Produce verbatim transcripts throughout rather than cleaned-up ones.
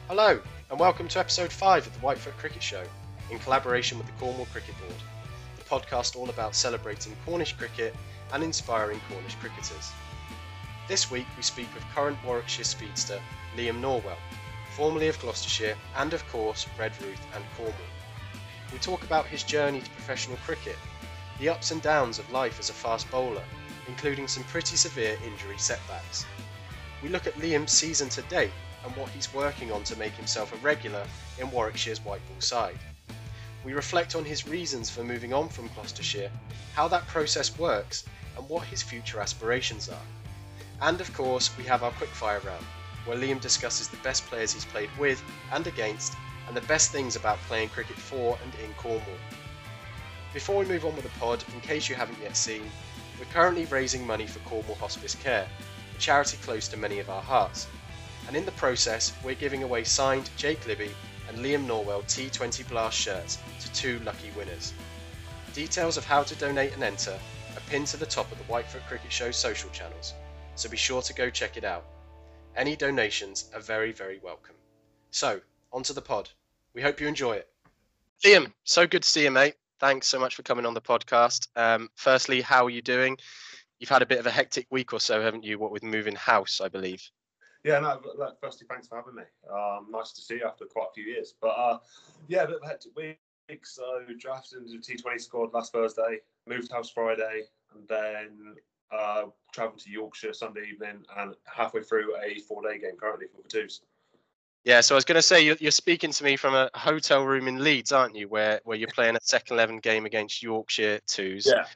Hello, and welcome to episode five of the Whitefoot Cricket Show, in collaboration with the Cornwall Cricket Board, the podcast all about celebrating Cornish cricket and inspiring Cornish cricketers. This week we speak with current Warwickshire speedster Liam Norwell, formerly of Gloucestershire and of course Redruth and Cornwall. We talk about his journey to professional cricket, the ups and downs of life as a fast bowler, including some pretty severe injury setbacks. We look at Liam's season to date and what he's working on to make himself a regular in Warwickshire's white ball side. We reflect on his reasons for moving on from Gloucestershire, how that process works, and what his future aspirations are. And of course, we have our quickfire round, where Liam discusses the best players he's played with and against, and the best things about playing cricket for and in Cornwall. Before we move on with the pod, in case you haven't yet seen, we're currently raising money for Cornwall Hospice Care, a charity close to many of our hearts. And in the process, we're giving away signed Jake Libby and Liam Norwell T twenty Blast shirts to two lucky winners. Details of how to donate and enter are pinned to the top of the Whitefoot Cricket Show social channels, so be sure to go check it out. Any donations are very, very welcome. So, on to the pod. We hope you enjoy it. Liam, so good to see you, mate. Thanks so much for coming on the podcast. Um, firstly, how are you doing? You've had a bit of a hectic week or so, haven't you? What with moving house, I believe. Yeah, no, look, firstly, thanks for having me. Um, nice to see you after quite a few years. But uh, yeah, a bit of a hectic week. So drafted into the T twenty squad last Thursday, moved house Friday, and then uh, travelled to Yorkshire Sunday evening, and halfway through a four-day game currently for the Twos. Yeah, so I was going to say, you're, you're speaking to me from a hotel room in Leeds, aren't you, where, where you're playing a second eleven game against Yorkshire Twos. Yeah.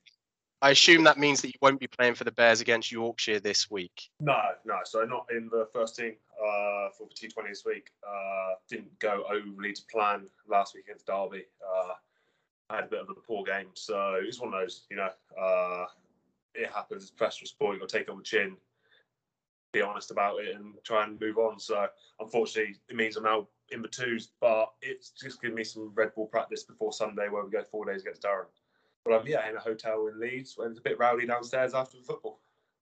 I assume that means that you won't be playing for the Bears against Yorkshire this week. No, no. So not in the first team uh, for the T twenty this week. Uh, didn't go overly to plan last week against Derby. Uh, I had a bit of a poor game. So it's one of those, you know, uh, it happens. It's professional sport. You've got to take it on the chin, be honest about it, and try and move on. So unfortunately, it means I'm now in the Twos, but it's just given me some red ball practice before Sunday where we go four days against Durham. But um, yeah, in a hotel in Leeds, where it's a bit rowdy downstairs after the football.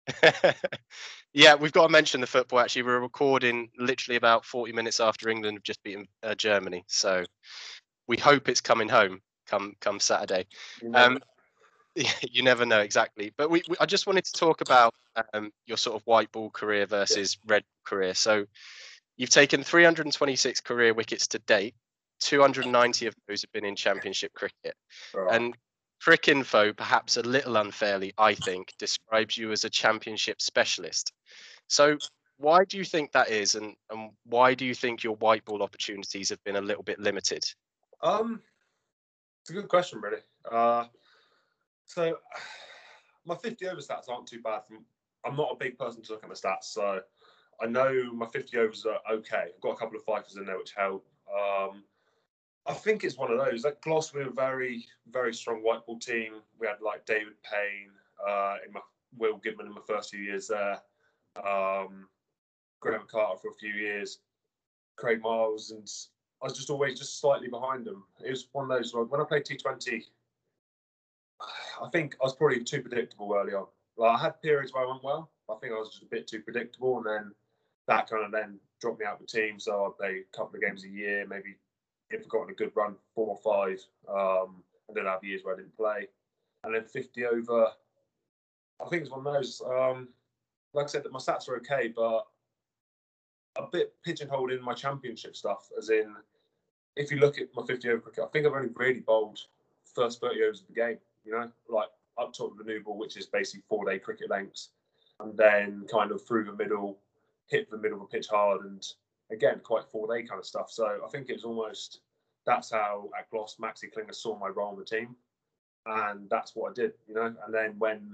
Yeah, we've got to mention the football. Actually, we're recording literally about forty minutes after England have just beaten uh, Germany, so we hope it's coming home come come Saturday. You never Um, you never know exactly, but we, we I just wanted to talk about um, your sort of white ball career versus yeah. red career. So you've taken three hundred twenty-six career wickets to date. two hundred ninety of those have been in Championship cricket, right. and Cricinfo, perhaps a little unfairly, I think, describes you as a championship specialist. So why do you think that is, and, and why do you think your white ball opportunities have been a little bit limited? Um, it's a good question, really. Uh, so my fifty over stats aren't too bad. From, I'm not a big person to look at my stats, so I know my fifty overs are okay. I've got a couple of fifers in there which help. Um, I think it's one of those. Like Gloucester, we're a very, very strong white ball team. We had like David Payne, uh, in my Will Goodman in my first few years there. Um, Graham Carter for a few years. Craig Miles, and I was just always just slightly behind them. It was one of those. Like, when I played T twenty, I think I was probably too predictable early on. Like, I had periods where I went well. I think I was just a bit too predictable, and then that kind of then dropped me out of the team. So I played a couple of games a year, maybe. If I've gotten a good run, four or five, um, and then I have years where I didn't play. And then fifty over, I think it's one of those, um, like I said, that my stats are okay, but a bit pigeonholed in my championship stuff, as in, if you look at my fifty over cricket, I think I've only really bowled first thirty overs of the game, you know, like up top of the new ball, which is basically four-day cricket lengths, and then kind of through the middle, hit the middle of the pitch hard, and again, quite four-day kind of stuff. So I think it was almost, that's how at Gloss, Maxi Klinger saw my role in the team. And that's what I did, you know. And then when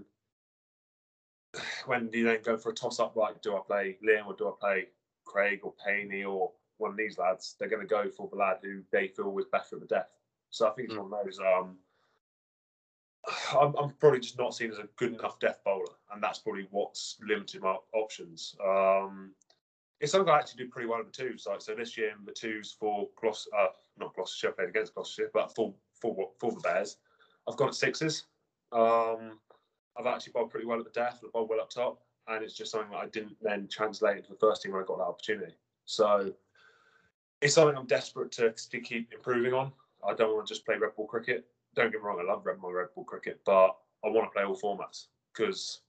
when you then go for a toss-up, like, do I play Liam or do I play Craig or Payne or one of these lads, they're going to go for the lad who they feel was better at the death. So I think it's mm. one of those, um, I'm, I'm probably just not seen as a good enough death bowler. And that's probably what's limited my options. Um, It's something I actually do pretty well in the twos. Like, so this year in the twos for Gloucester, uh, not Gloucestershire, I played against Gloucestershire, but for for for the Bears, I've gone at sixes. Um, I've actually bowled pretty well at the death, and bowled well up top, and it's just something that I didn't then translate into the first team when I got that opportunity. So it's something I'm desperate to, to keep improving on. I don't want to just play red ball cricket. Don't get me wrong, I love red, my red ball cricket, but I want to play all formats because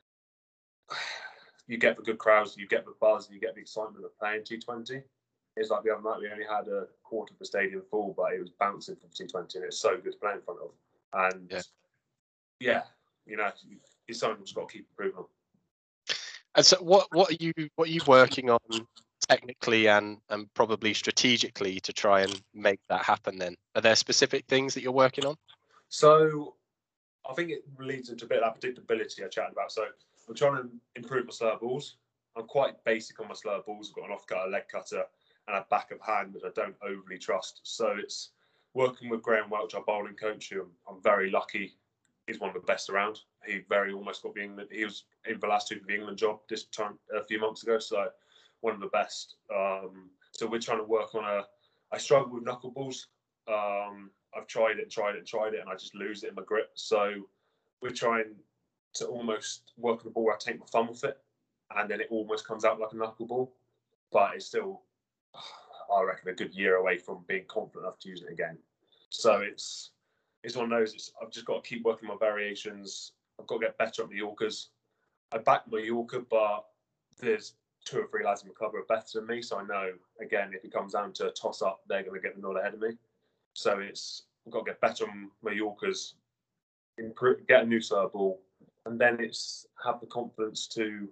you get the good crowds, you get the buzz, you get the excitement of playing T twenty. It's like the other night we only had a quarter of the stadium full, but it was bouncing from T twenty, and it's so good to play in front of. And yeah, yeah you know, it's something we've just got to keep improving on. And so, what what are you what are you working on technically and and probably strategically to try and make that happen? Then, are there specific things that you're working on? So, I think it leads into a bit of that predictability I chatted about. So, I'm trying to improve my slur balls. I'm quite basic on my slur balls. I've got an off cutter, leg cutter, and a back of hand that I don't overly trust. So it's working with Graham Welch, our bowling coach, who I'm very lucky. He's one of the best around. He very almost got the England. He was in the last two for the England job this time a few months ago. So one of the best. Um, so we're trying to work on a. I struggle with knuckleballs. Um, I've tried it, tried it, tried it, and I just lose it in my grip. So we're trying to almost work on the ball where I take my thumb off it, and then it almost comes out like a knuckleball. But it's still, I reckon, a good year away from being confident enough to use it again. So it's it's one of those. It's, I've just got to keep working my variations. I've got to get better at my Yorkers. I back my Yorker, but there's two or three lads in the club who are better than me. So I know, again, if it comes down to a toss-up, they're going to get the nod ahead of me. So it's I've got to get better on my Yorkers, improve, get a new serve ball, and then it's have the confidence to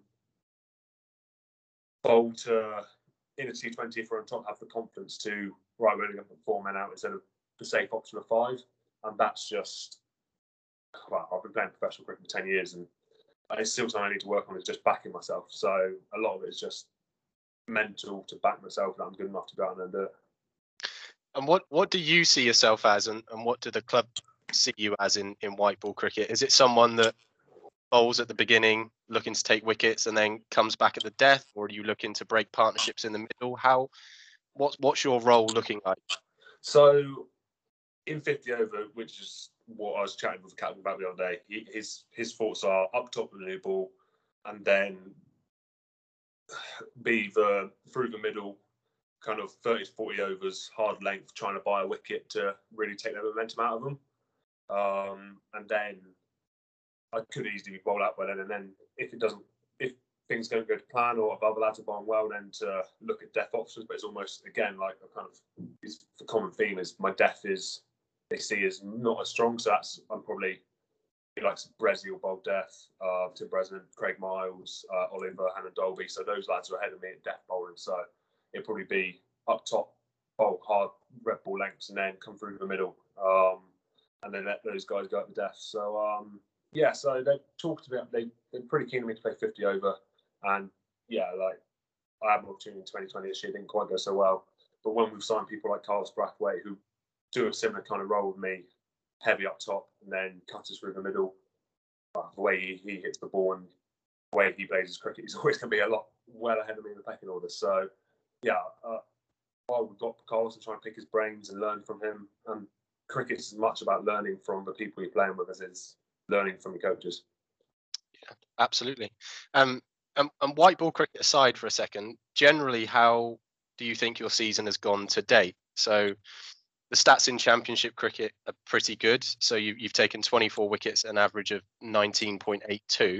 bowl to in a T twenty if we're on top, have the confidence to right, we're only going to put four men out instead of the safe option of five, and that's just well, I've been playing professional cricket for ten years, and it's still something I need to work on. Is just backing myself. So a lot of it is just mental to back myself that I'm good enough to go out and do it. And what what do you see yourself as, and, and what do the club see you as in in white ball cricket? Is it someone that bowls at the beginning, looking to take wickets, and then comes back at the death, or are you looking to break partnerships in the middle? How, what's what's your role looking like? So, in fifty over, which is what I was chatting with the captain about the other day, he, his his thoughts are up top with the new ball, and then be the through the middle, kind of thirty to forty overs, hard length, trying to buy a wicket to really take the momentum out of them, um, and then. I could easily be bowled out by then, and then if it doesn't, if things don't go to plan or if other lads are bowling well, then to look at death options. But it's almost again like a kind of is the common theme is my death is they see as not as strong. So that's I'm probably like Bresley or bowl death, uh, Tim Bresnan, Craig Miles, uh, Oliver, Hannah Dolby. So those lads are ahead of me at death bowling. So it'd probably be up top, bowl hard red ball lengths, and then come through the middle, um, and then let those guys go at the death. So. Um, Yeah, so they talked about they they're pretty keen on me to play fifty over, and yeah, like I had an opportunity in twenty twenty this year, didn't quite go so well. But when we've signed people like Carlos Brathwaite who do a similar kind of role with me, heavy up top and then cutters through the middle, uh, the way he, he hits the ball and the way he plays his cricket, he's always going to be a lot well ahead of me in the pecking order. So yeah, uh, while we've got Carlos and try and pick his brains and learn from him, and cricket's as much about learning from the people you're playing with as it's learning from the coaches. Yeah, absolutely. Um, and, and white ball cricket aside for a second, generally, how do you think your season has gone to date? So the stats in Championship cricket are pretty good. So you, you've taken twenty-four wickets, an average of nineteen point eight two.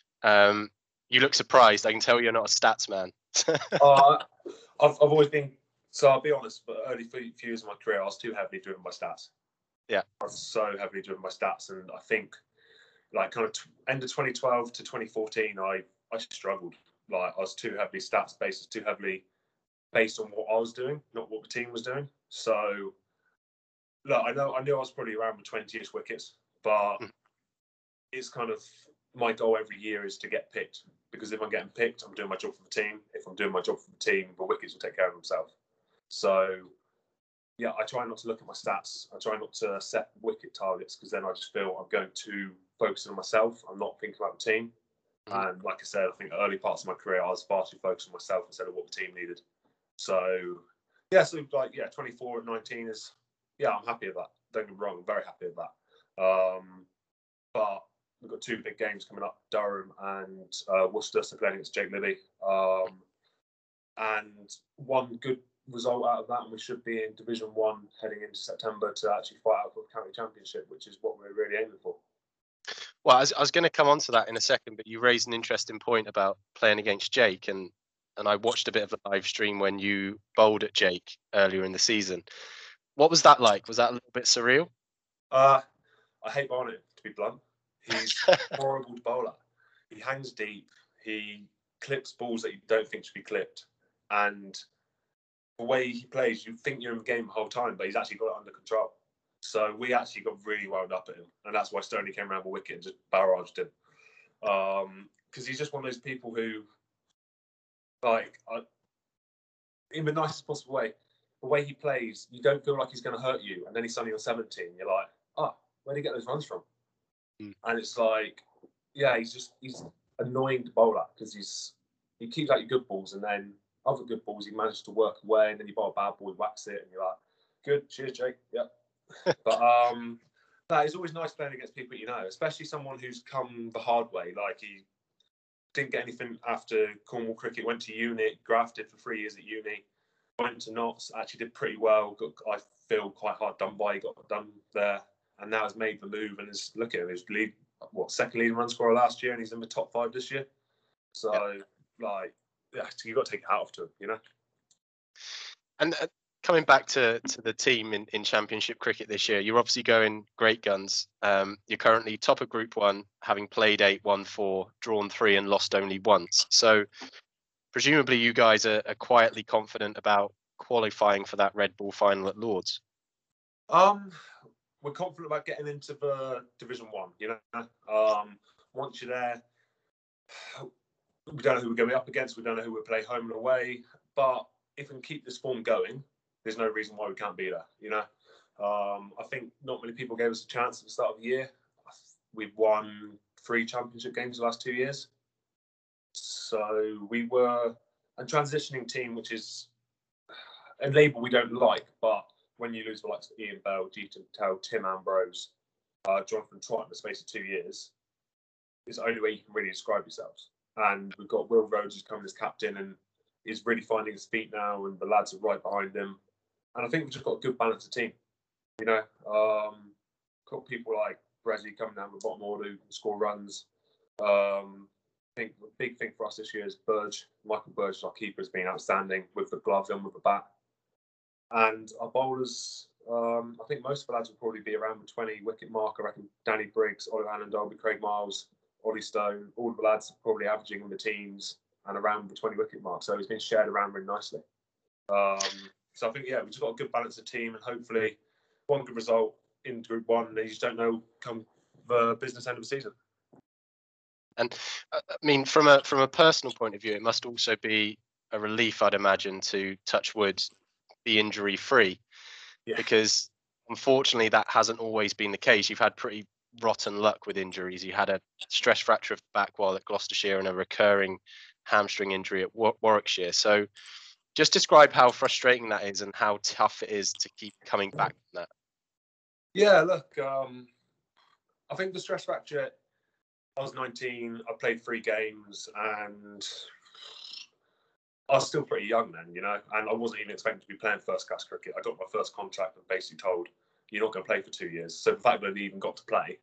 Um, you look surprised. I can tell you're not a stats man. uh, I've I've always been. So I'll be honest, but early few years of my career, I was too heavily driven by stats. Yeah, I was so heavily driven by stats, and I think. Like kind of t- end of twenty twelve to twenty fourteen, I, I struggled. Like I was too heavily stats based, too heavily based on what I was doing, not what the team was doing. So, look, I know I knew I was probably around the twenty-ish wickets, but mm. it's kind of my goal every year is to get picked because if I'm getting picked, I'm doing my job for the team. If I'm doing my job for the team, the wickets will take care of themselves. So, yeah, I try not to look at my stats. I try not to set wicket targets because then I just feel I'm going to focus on myself. I'm not thinking about the team. Mm. And like I said, I think early parts of my career, I was far too focused on myself instead of what the team needed. So, yeah, so like, yeah, twenty-four and nineteen is, yeah, I'm happy with that. Don't get me wrong, I'm very happy with that. Um, but we've got two big games coming up, Durham and uh, Worcester, so playing against Jake Libby. Um, and one good result out of that, and we should be in Division One heading into September to actually fight out for the county championship, which is what we're really aiming for. Well, I was, I was going to come on to that in a second, but you raised an interesting point about playing against Jake, and and I watched a bit of the live stream when you bowled at Jake earlier in the season. What was that like? Was that a little bit surreal? Uh, I hate bowling it, to be blunt. He's horrible to bowl at. He hangs deep. He clips balls that you don't think should be clipped. And the way he plays, you think you're in the game the whole time, but he's actually got it under control. So we actually got really wound up at him. And that's why Stoney came around the wicket and just barraged him. Because um, he's just one of those people who, like, uh, in the nicest possible way, the way he plays, you don't feel like he's going to hurt you. And then he's suddenly on seventeen. You're like, oh, where did he get those runs from? Mm. And it's like, yeah, he's just, he's annoying to bowl at because he's, he keeps out your good balls, and then other good balls he manages to work away, and then you bowl a bad ball, he whacks it, and you're like, good, cheers, Jake. Yep. But um, that is always nice playing against people you know, especially someone who's come the hard way. Like, he didn't get anything after Cornwall Cricket, went to uni, grafted for three years at uni, went to Notts, actually did pretty well. Got, I feel, quite hard done by. Got done there, and now has made the move and is look at him. He's lead, what second leading run scorer last year, and he's in the top five this year. So, yep. like, yeah, you've got to take it out of him, you know. And uh, coming back to, to the team in, in Championship cricket this year, you're obviously going great guns. Um, you're currently top of Group One, having played eight, won four, drawn three, and lost only once. So presumably you guys are, are quietly confident about qualifying for that Red Bull final at Lords. Um, we're confident about getting into the Division One. You know, um, once you're there, we don't know who we're going to be up against. We don't know who we'll play home and away. But if we can keep this form going, there's no reason why we can't be there. You know, um, I think not many people gave us a chance at the start of the year. We've won three championship games the last two years. So we were a transitioning team, which is a label we don't like. But when you lose the likes of Ian Bell, Jeetan Patel, Tim Ambrose, uh, Jonathan Trott in the space of two years, it's the only way you can really describe yourselves. And we've got Will Rhodes who's coming as captain and is really finding his feet now, and the lads are right behind him. And I think we've just got a good balance of team. You know, um, got people like Brezzy coming down the bottom order who can score runs. Um, I think the big thing for us this year is Burge. Michael Burge, our keeper, has been outstanding with the gloves and with the bat. And our bowlers, um, I think most of the lads will probably be around the twenty wicket mark. I reckon Danny Briggs, Oliver Anandolby, Craig Miles, Ollie Stone, all of the lads are probably averaging in the teams and around the twenty wicket mark. So it's been shared around really nicely. Um, so I think, yeah, we've just got a good balance of team, and hopefully one good result in Group One, and you just don't know come the business end of the season. And uh, I mean, from a from a personal point of view, it must also be a relief, I'd imagine, to touch wood, be injury free, yeah. Because unfortunately that hasn't always been the case. You've had pretty rotten luck with injuries. You had a stress fracture of the back while at Gloucestershire and a recurring hamstring injury at War- Warwickshire. So just describe how frustrating that is and how tough it is to keep coming back from that. Yeah, look, um, I think the stress fracture, I was nineteen, I played three games, and I was still pretty young then, you know, and I wasn't even expecting to be playing first class cricket. I got my first contract and basically told, you're not going to play for two years. So the fact that I even got to play,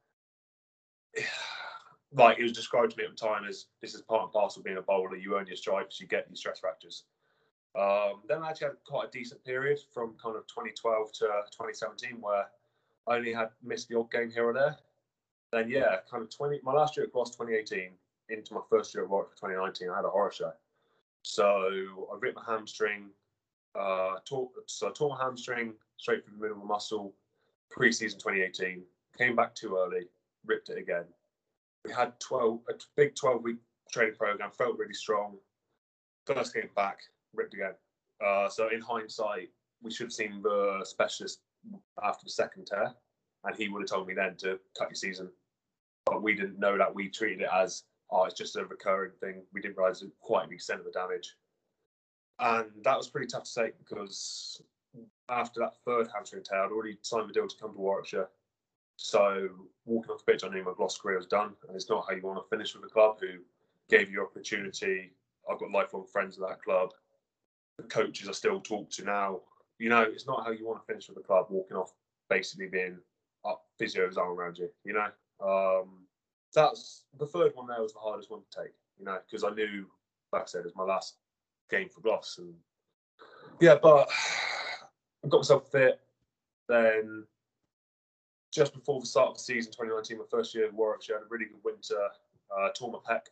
like, it was described to me at the time as, this is part and parcel of being a bowler. You earn your stripes, you get your stress fractures. Um, then I actually had quite a decent period from kind of twenty twelve to twenty seventeen where I only had missed the odd game here or there. Then, yeah, kind of twenty. My last year at Gloucester twenty eighteen into my first year at Warwick for twenty nineteen, I had a horror show. So I ripped my hamstring. Uh, tore, so I tore my hamstring straight through the middle of the muscle pre-season twenty eighteen. Came back too early, ripped it again. We had twelve a big twelve-week training program. Felt really strong. First game back, ripped again. Uh, so in hindsight, we should have seen the specialist after the second tear, and he would have told me then to cut your season. But we didn't know that. We treated it as, oh, it's just a recurring thing. We didn't realise quite the extent of the damage. And that was pretty tough to take because after that third hamstring tear, I'd already signed the deal to come to Warwickshire. So walking off the pitch, I knew my Gloucester career was done. And it's not how you want to finish with a club who gave you opportunity. I've got lifelong friends at that club. the coaches I still talk to now. You know, it's not how you want to finish with the club, walking off basically being up physio's arm around you, you know. Um, that's the third one there was the hardest one to take, you know, because I knew, like I said, it was my last game for Glos. And yeah, but I got myself fit. Then just before the start of the season, twenty nineteen, my first year in Warwickshire, I had a really good winter, uh, tore my pec.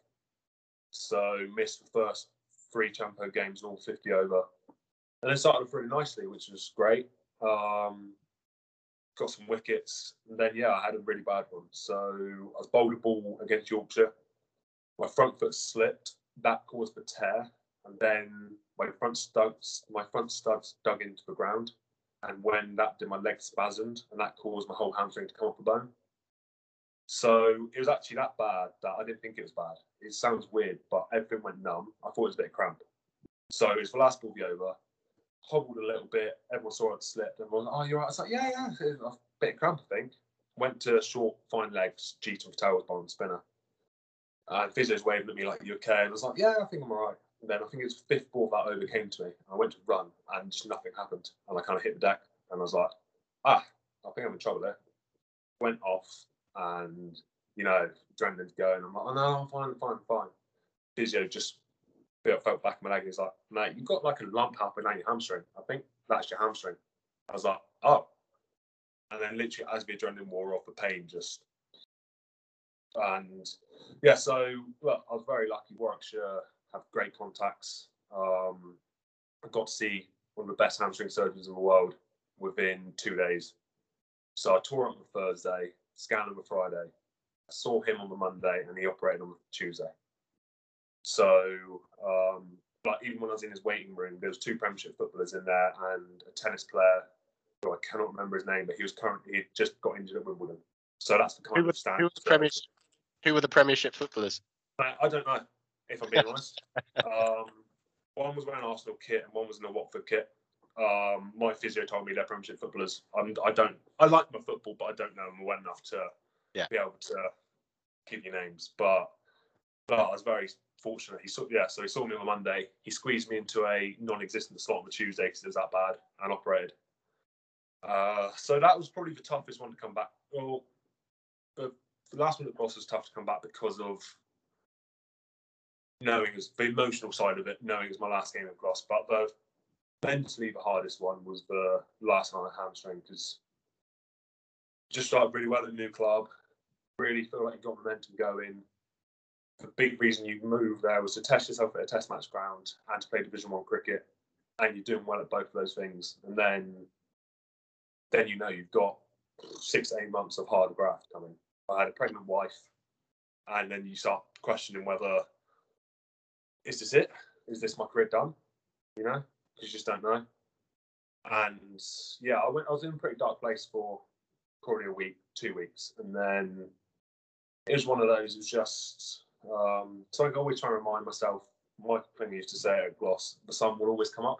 So missed the first three Champo games, all fifty over. And then started off really nicely, which was great. Um, got some wickets. And then, yeah, I had a really bad one. So I was bowled a ball against Yorkshire. My front foot slipped. That caused the tear. And then my front studs, my front studs dug into the ground. And when that did, my leg spasmed. And that caused my whole hamstring to come off the bone. So it was actually that bad that I didn't think it was bad. It sounds weird, but everything went numb. I thought it was a bit of cramp. So it was the last ball be over. Hobbled a little bit. Everyone saw it slipped. Everyone was like, oh, you're right. I was like, yeah, yeah. It was a bit of cramp, I think. Went to short, fine legs. Jeter Patel was bowling spinner. And physio's waving at me like, you okay? And I was like, yeah, I think I'm all right. And then I think it was the fifth ball that over came to me. I went to run and just nothing happened. And I kind of hit the deck. And I was like, ah, I think I'm in trouble there. Went off and, you know, adrenaline's going. I'm like, oh, no, I'm fine, I'm fine, I'm fine. Physio just felt back in my leg. He's like, mate, you've got like a lump happening on your hamstring. I think that's your hamstring. I was like, oh. And then literally as the adrenaline wore off, the pain just... And yeah, so look, I was very lucky. Warwickshire have great contacts. Um, I got to see one of the best hamstring surgeons in the world within two days. So I tore it on the Thursday, scanned on the Friday. I saw him on the Monday, and he operated on the Tuesday. So, um, like even when I was in his waiting room, there was two Premiership footballers in there and a tennis player who I cannot remember his name, but he was currently he just got injured at Wimbledon. So that's the kind who were, of stand. Who were the Premiership? Who were the Premiership footballers? I, I don't know, if I'm being honest. Um, one was wearing an Arsenal kit and one was in a Watford kit. Um, my physio told me they're Premiership footballers. I'm, I don't. I like my football, but I don't know them well enough to yeah. be able to give you names. But, but I was very fortunate. He saw, yeah. So he saw me on Monday. He squeezed me into a non-existent slot on the Tuesday because it was that bad and operated. Uh, so that was probably the toughest one to come back. Well, the, the last one at Glos was tough to come back because of knowing it was the emotional side of it, knowing it was my last game at Glos. But the mentally the hardest one was the last one at hamstring because just started really well at a new club. Really feel like you got momentum going. The big reason you moved there was to test yourself at a test match ground and to play Division One cricket, and you're doing well at both of those things. And then, then you know you've got six to eight months of hard graft coming. I had a pregnant wife, and then you start questioning whether is this it? Is this my career done? You know, because you just don't know. And yeah, I went. I was in a pretty dark place for probably a week, two weeks, and then it was one of those. It was just um, something I always try to remind myself. Michael Klinger used to say at Glos, the sun will always come up.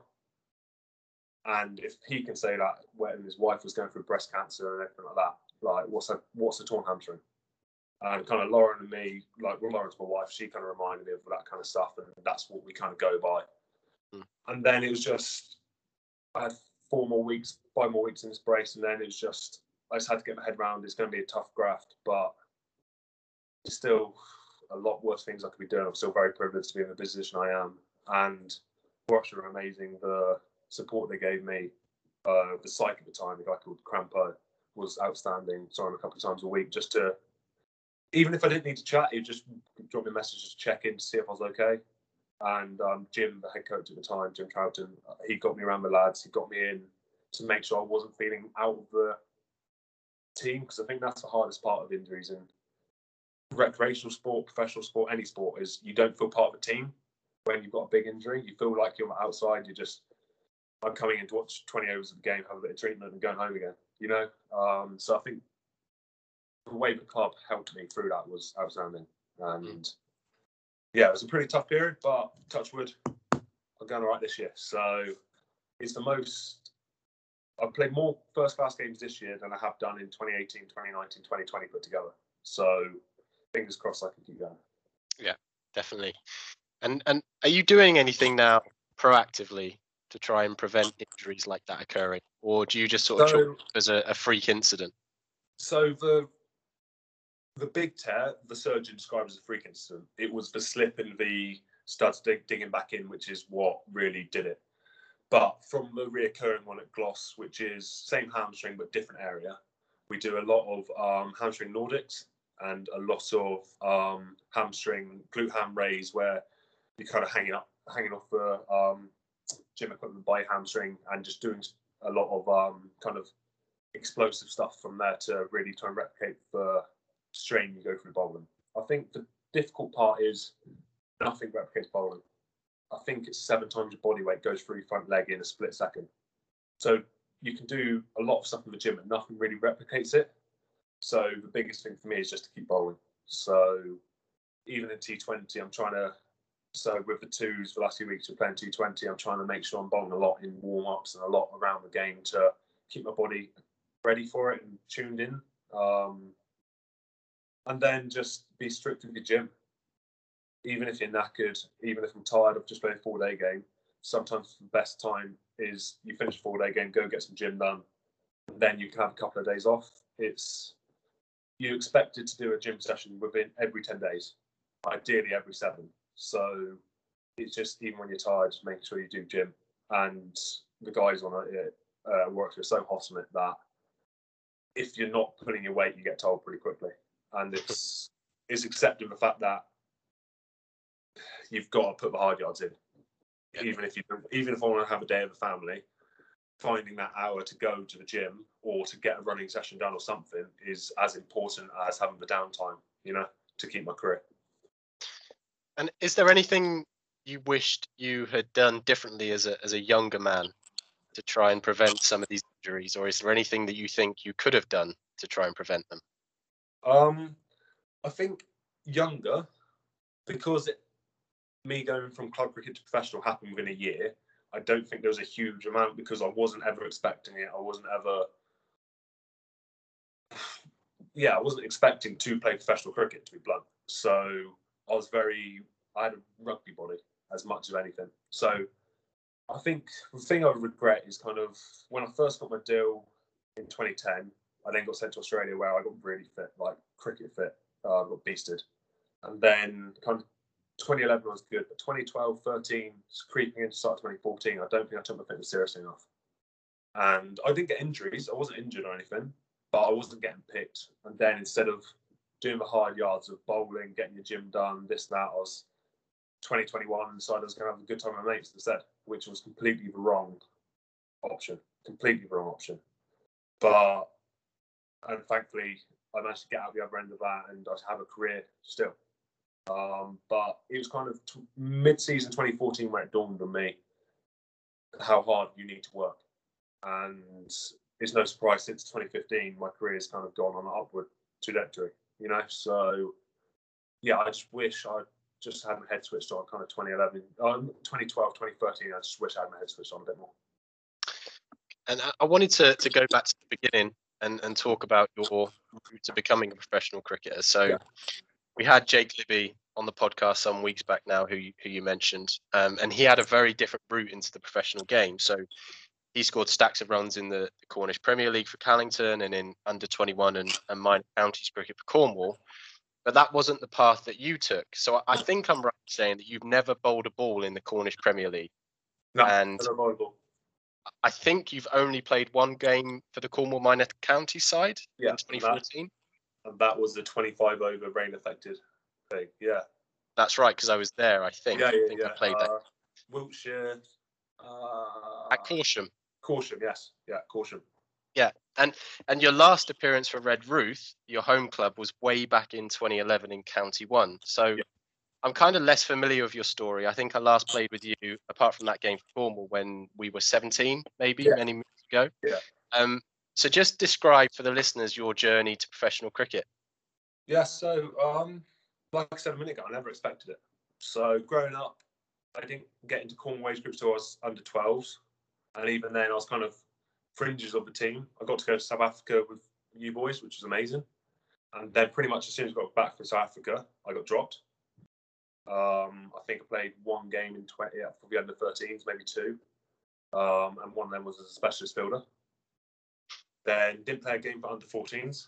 And if he can say that when his wife was going through breast cancer and everything like that, like what's a what's a torn hamstring? And kind of Lauren and me, like well, Lauren's my wife, she kind of reminded me of that kind of stuff, and that's what we kind of go by. Mm. And then it was just I had four more weeks, five more weeks in this brace, and then it was just I just had to get my head around. It's going to be a tough graft, but it's still a lot worse things I could be doing. I'm still very privileged to be in the position I am, and Warwickshire were amazing. The support they gave me, uh, the psych at the time, the guy called Crampo, was outstanding. Saw him a couple of times a week just to, even if I didn't need to chat, he'd just drop me a message to check in to see if I was okay. And um, Jim, the head coach at the time, Jim Troughton, he got me around the lads. He got me in to make sure I wasn't feeling out of the team, because I think that's the hardest part of injuries in recreational sport, professional sport, any sport, is you don't feel part of a team when you've got a big injury. You feel like you're outside. You just, I'm coming in to watch twenty overs of the game, have a bit of treatment and going home again, you know? Um, so I think the way the club helped me through that was outstanding. And mm. yeah, it was a pretty tough period, but touch wood, I'm going all right this year. So it's the most, I've played more first class games this year than I have done in twenty eighteen, twenty nineteen, twenty twenty put together. So fingers crossed I can keep going. Yeah, definitely. And and are you doing anything now proactively to try and prevent injuries like that occurring, or do you just sort of So, chalk it as a, a freak incident? so the the big tear, the surgeon described as a freak incident. It was the slip in the studs dig, digging back in, which is what really did it. But from the reoccurring one at Gloss, which is same hamstring but different area, we do a lot of um, hamstring Nordics and a lot of um, hamstring glute ham raise, where you're kind of hanging up, hanging off the um, gym equipment by hamstring and just doing a lot of um, kind of explosive stuff from there to really try and replicate the strain you go through bowling. I think the difficult part is nothing replicates bowling. I think it's seven times your body weight goes through your front leg in a split second. So you can do a lot of stuff in the gym and nothing really replicates it. So the biggest thing for me is just to keep bowling. So even in T twenty, I'm trying to, so with the twos for the last few weeks we're playing T twenty, I'm trying to make sure I'm bowling a lot in warm-ups and a lot around the game to keep my body ready for it and tuned in. Um, and then just be strict with your gym. Even if you're knackered, even if I'm tired of just playing a four-day game, sometimes the best time is you finish a four-day game, go get some gym done, and then you can have a couple of days off. It's you expected to do a gym session within every ten days, ideally every seven. So it's just, even when you're tired, just making sure you do gym. And the guys on it uh, work are so hot on it that if you're not pulling your weight, you get told pretty quickly. And it's it's accepting the fact that you've got to put the hard yards in, yeah. even if you even if I want to have a day of the family, finding that hour to go to the gym or to get a running session done or something is as important as having the downtime, you know, to keep my career. And is there anything you wished you had done differently as a as a younger man to try and prevent some of these injuries, or is there anything that you think you could have done to try and prevent them? Um, I think younger, because it, me going from club cricket to professional happened within a year. I don't think there was a huge amount because I wasn't ever expecting it. I wasn't ever, yeah, I wasn't expecting to play professional cricket, to be blunt. So I was very, I had a rugby body as much as anything. So I think the thing I regret is kind of when I first got my deal in twenty ten, I then got sent to Australia where I got really fit, like cricket fit, uh, got beasted. And then kind of twenty eleven was good, but twenty twelve, thirteen, creeping into start twenty fourteen, I don't think I took my fitness seriously enough. And I didn't get injuries. I wasn't injured or anything, but I wasn't getting picked. And then instead of doing the hard yards of bowling, getting your gym done, this, that, I was twenty twenty-one and decided I was going to have a good time with my mates instead, which was completely the wrong option. Completely the wrong option. But, and thankfully, I managed to get out the other end of that and I have a career still. Um, but it was kind of t- mid-season twenty fourteen where it dawned on me how hard you need to work. And it's no surprise since twenty fifteen, my career has kind of gone on an upward trajectory, you know? So, yeah, I just wish I just had my head switched on kind of twenty eleven, um, twenty twelve, twenty thirteen. I just wish I had my head switched on a bit more. And I wanted to, to go back to the beginning and, and talk about your route to becoming a professional cricketer. So yeah. We had Jake Libby on the podcast some weeks back now, who you, who you mentioned, um, and he had a very different route into the professional game. So he scored stacks of runs in the, the Cornish Premier League for Callington and in under twenty-one and, and minor counties cricket for Cornwall. But that wasn't the path that you took. So I think I'm right in saying that you've never bowled a ball in the Cornish Premier League. No, and never bowled a ball. I think you've only played one game for the Cornwall minor county side yeah, in twenty fourteen. And that was the twenty-five over rain affected thing. Yeah. That's right, because I was there, I think. Yeah, yeah, I think yeah. I played uh, that. Wiltshire. Uh, At Corsham. Corsham, yes. Yeah, Corsham. Yeah. And and your last appearance for Red Ruth, your home club, was way back in twenty eleven in County One. So yeah. I'm kind of less familiar with your story. I think I last played with you, apart from that game for Cornwall, when we were seventeen, maybe, yeah. many months ago. Yeah. Um, so just describe for the listeners your journey to professional cricket. Yeah, so um, like I said a minute ago, I never expected it. So growing up, I didn't get into Cornwall age groups until I was under twelves. And even then, I was kind of fringes of the team. I got to go to South Africa with you boys, which was amazing. And then pretty much as soon as I got back from South Africa, I got dropped. Um, I think I played one game in twenty yeah, for the under thirteens, maybe two. um, and one of them was as a specialist fielder. Then didn't play a game for under fourteens,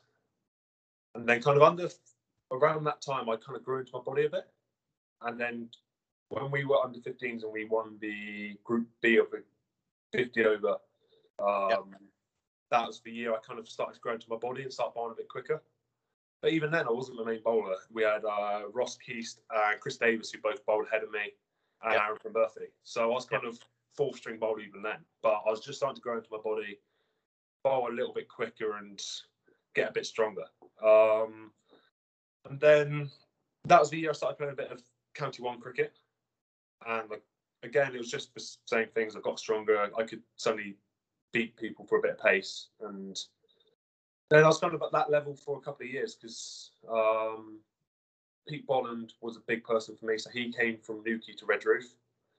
and then kind of under around that time, I kind of grew into my body a bit, and then when we were under fifteens and we won the Group B of the fifty over, um, yep. that was the year I kind of started to grow into my body and start bowling a bit quicker. But even then, I wasn't the main bowler. We had uh, Ross Keast and Chris Davis, who both bowled ahead of me, and yep. Aaron from Berthy. So I was kind yep. of fourth string bowler even then. But I was just starting to grow into my body, bowl a little bit quicker and get a bit stronger. Um, and then that was the year I started playing a bit of County One cricket. And like, again, it was just the same things. I got stronger. I could suddenly beat people for a bit of pace. And then I was kind of at that level for a couple of years because um, Pete Bolland was a big person for me. So he came from Newquay to Redruth.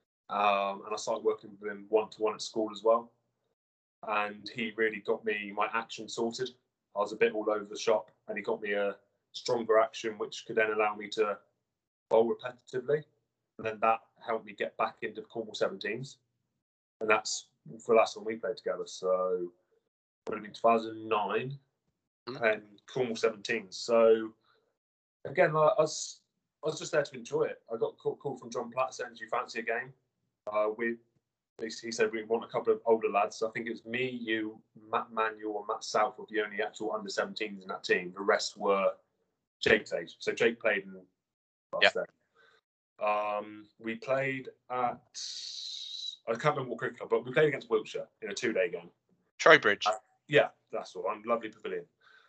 Um, and I started working with him one-to-one at school as well. And he really got me my action sorted. I was a bit all over the shop, and he got me a stronger action, which could then allow me to bowl repetitively. And then that helped me get back into Cornwall seventeens. And that's the last time we played together. So it would have been two thousand nine mm-hmm. and Cornwall seventeens. So again, I was, I was just there to enjoy it. I got a call, call from John Platt saying, do you fancy a game? Uh, we, he said we want a couple of older lads. So I think it was me, you, Matt Manuel, and Matt South were the only actual under seventeens in that team. The rest were Jake's age. So Jake played in last yeah. day. Um, we played at, I can't remember what cricket club, but we played against Wiltshire in a two-day game. Trowbridge. Uh, yeah, that's the one. Lovely pavilion.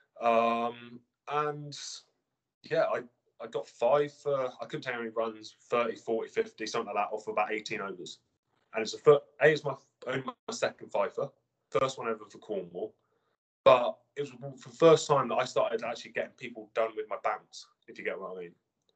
Um, and yeah, I, I got five for, I couldn't tell how many runs, thirty, forty, fifty, something like that, off about eighteen overs. And it's a foot, A is my, only my second fifer, first one ever for Cornwall. But it was the first time that I started actually getting people done with my bounce, if you get what I mean.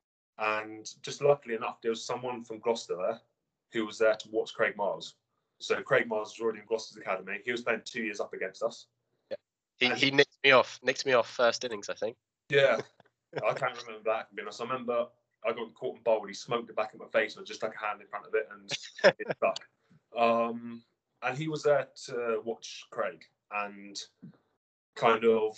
And just luckily enough, there was someone from Gloucester there who was there to watch Craig Miles. So Craig Miles was already in Gloucester's academy. He was playing two years up against us. Yeah. He and he nicked me off, nicked me off first innings, I think. Yeah. I can't remember that, to be honest. I remember I got caught and bowled. He smoked it back in my face and I just stuck a hand in front of it and it stuck. Um, and he was there to watch Craig and kind of,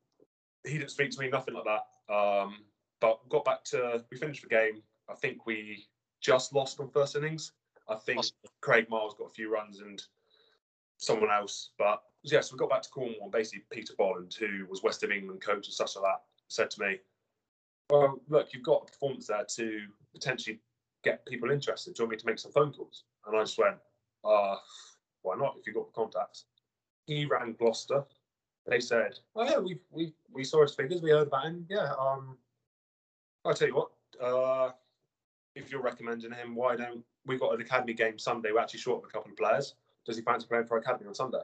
he didn't speak to me, nothing like that. Um, But got back to, we finished the game. I think we just lost on first innings. I think awesome. Craig Miles got a few runs and someone else. But yeah, so we got back to Cornwall and basically Peter Bolland, who was West of England coach and such like that, said to me, well, look, you've got a performance there to potentially get people interested. Do you want me to make some phone calls? And I just went, uh, why not if you've got the contacts? He rang Gloucester. They said, oh yeah, we we we saw his figures, we heard about him. Yeah, um, I'll tell you what, uh, if you're recommending him, why don't we got an academy game Sunday? We're actually short of a couple of players. Does he fancy playing for academy on Sunday?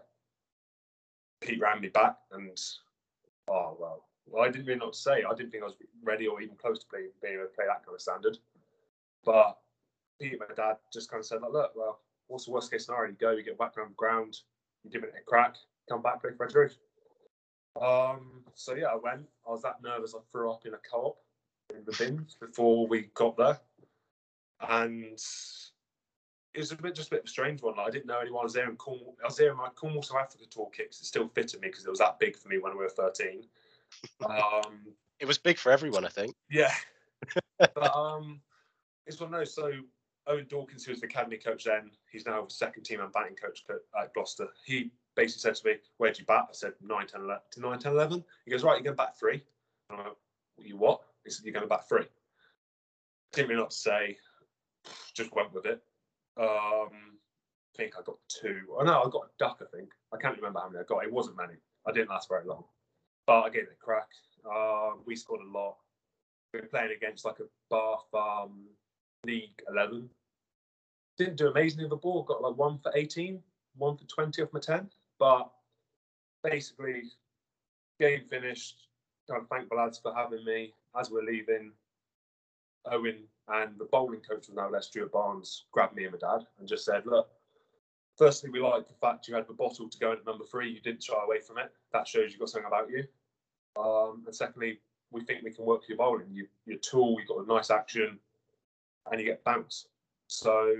Pete ran me back and, oh, well, well, I didn't really know what to say. I didn't think I was ready or even close to play, being able to play that kind of standard. But Pete, my dad, just kind of said, like, look, well, what's the worst case scenario? You go, you get back around the ground, you give it a crack, come back, play for Redruth. Um, so, yeah, I went. I was that nervous I threw up in a co-op in the bins before we got there, and it was a bit just a bit of a strange one. Like, I didn't know anyone. I was there in Cornwall. I was there in my Cornwall South Africa tour kicks. It still fitted me because it was that big for me when we were thirteen. Um, it was big for everyone, I think. Yeah, but um, it's one of those. So Owen Dawkins, who was the academy coach then, he's now the second team and batting coach at Gloucester. He basically said to me, "Where'd you bat?" I said nine, ten, eleven. nine, ten, eleven. He goes, "Right, you're going to bat three." And I'm like, "You what?" He said, "You're going to bat three." Didn't really know what to say. Just went with it. Um, I think I got two. Oh no, I got a duck. I think I can't remember how many I got. It wasn't many. I didn't last very long, but I gave it a crack. Uh, we scored a lot. We were playing against like a Bath um, League eleven. Didn't do amazingly with the ball. Got like one for eighteen, one for twenty off my ten. But basically, game finished. I thank the lads for having me. As we're leaving, Owen and the bowling coach was now there, Stuart Barnes, grabbed me and my dad and just said, look, firstly, we like the fact you had the bottle to go in at number three. You didn't shy away from it. That shows you've got something about you. Um, and secondly, we think we can work your bowling. You, you're tall, you've got a nice action, and you get bounce. So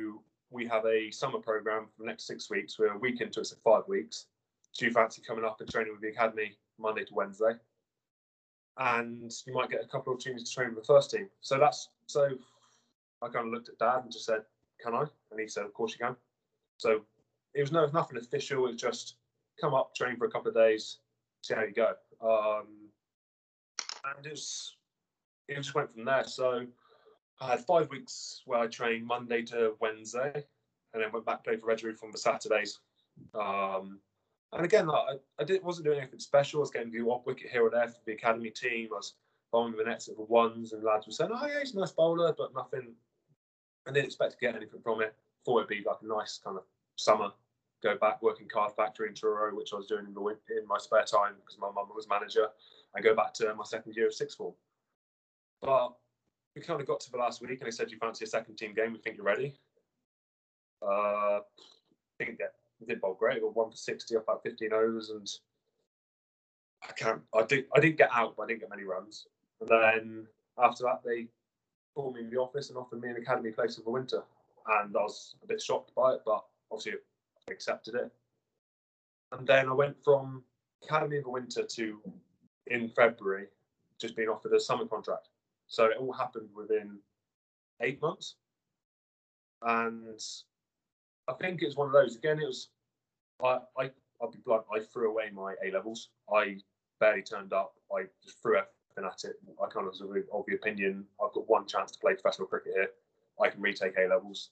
we have a summer program for the next six weeks. We're a week into it, so five weeks. Do you fancy coming up and training with the academy Monday to Wednesday? And you might get a couple of opportunities to train with the first team. So that's so I kind of looked at Dad and just said, can I? And he said, of course you can. So it was no nothing official. It was just come up, train for a couple of days, see how you go. Um, and it was, it just went from there. So I had five weeks where I trained Monday to Wednesday, and then went back to play for Red Roof on the Saturdays. Um, and again, like, I, I did, wasn't doing anything special. I was getting the odd wicket here or there for the academy team. I was bowling the nets at the ones, and lads were saying, "Oh yeah, he's a nice bowler," but nothing. I didn't expect to get anything from it. Thought it'd be like a nice kind of summer. Go back working card factory in Truro, which I was doing in, the, in my spare time because my mum was manager, and go back to my second year of sixth form. But we kind of got to the last week, and they said, "You fancy a second team game? We think you're ready." Uh, I think yeah, we did bowl great. We got one for sixty off about fifteen overs, and I can't. I did. I didn't get out, but I didn't get many runs. And then after that, they called me in the office and offered me an academy place for the winter, and I was a bit shocked by it, but obviously I accepted it. And then I went from academy in the winter to in February, just being offered a summer contract. So it all happened within eight months. And I think it's one of those, again, it was, I, I, I'll be blunt, I threw away my A-levels. I barely turned up. I just threw everything at it. I kind of was of the opinion, I've got one chance to play professional cricket here. I can retake A-levels.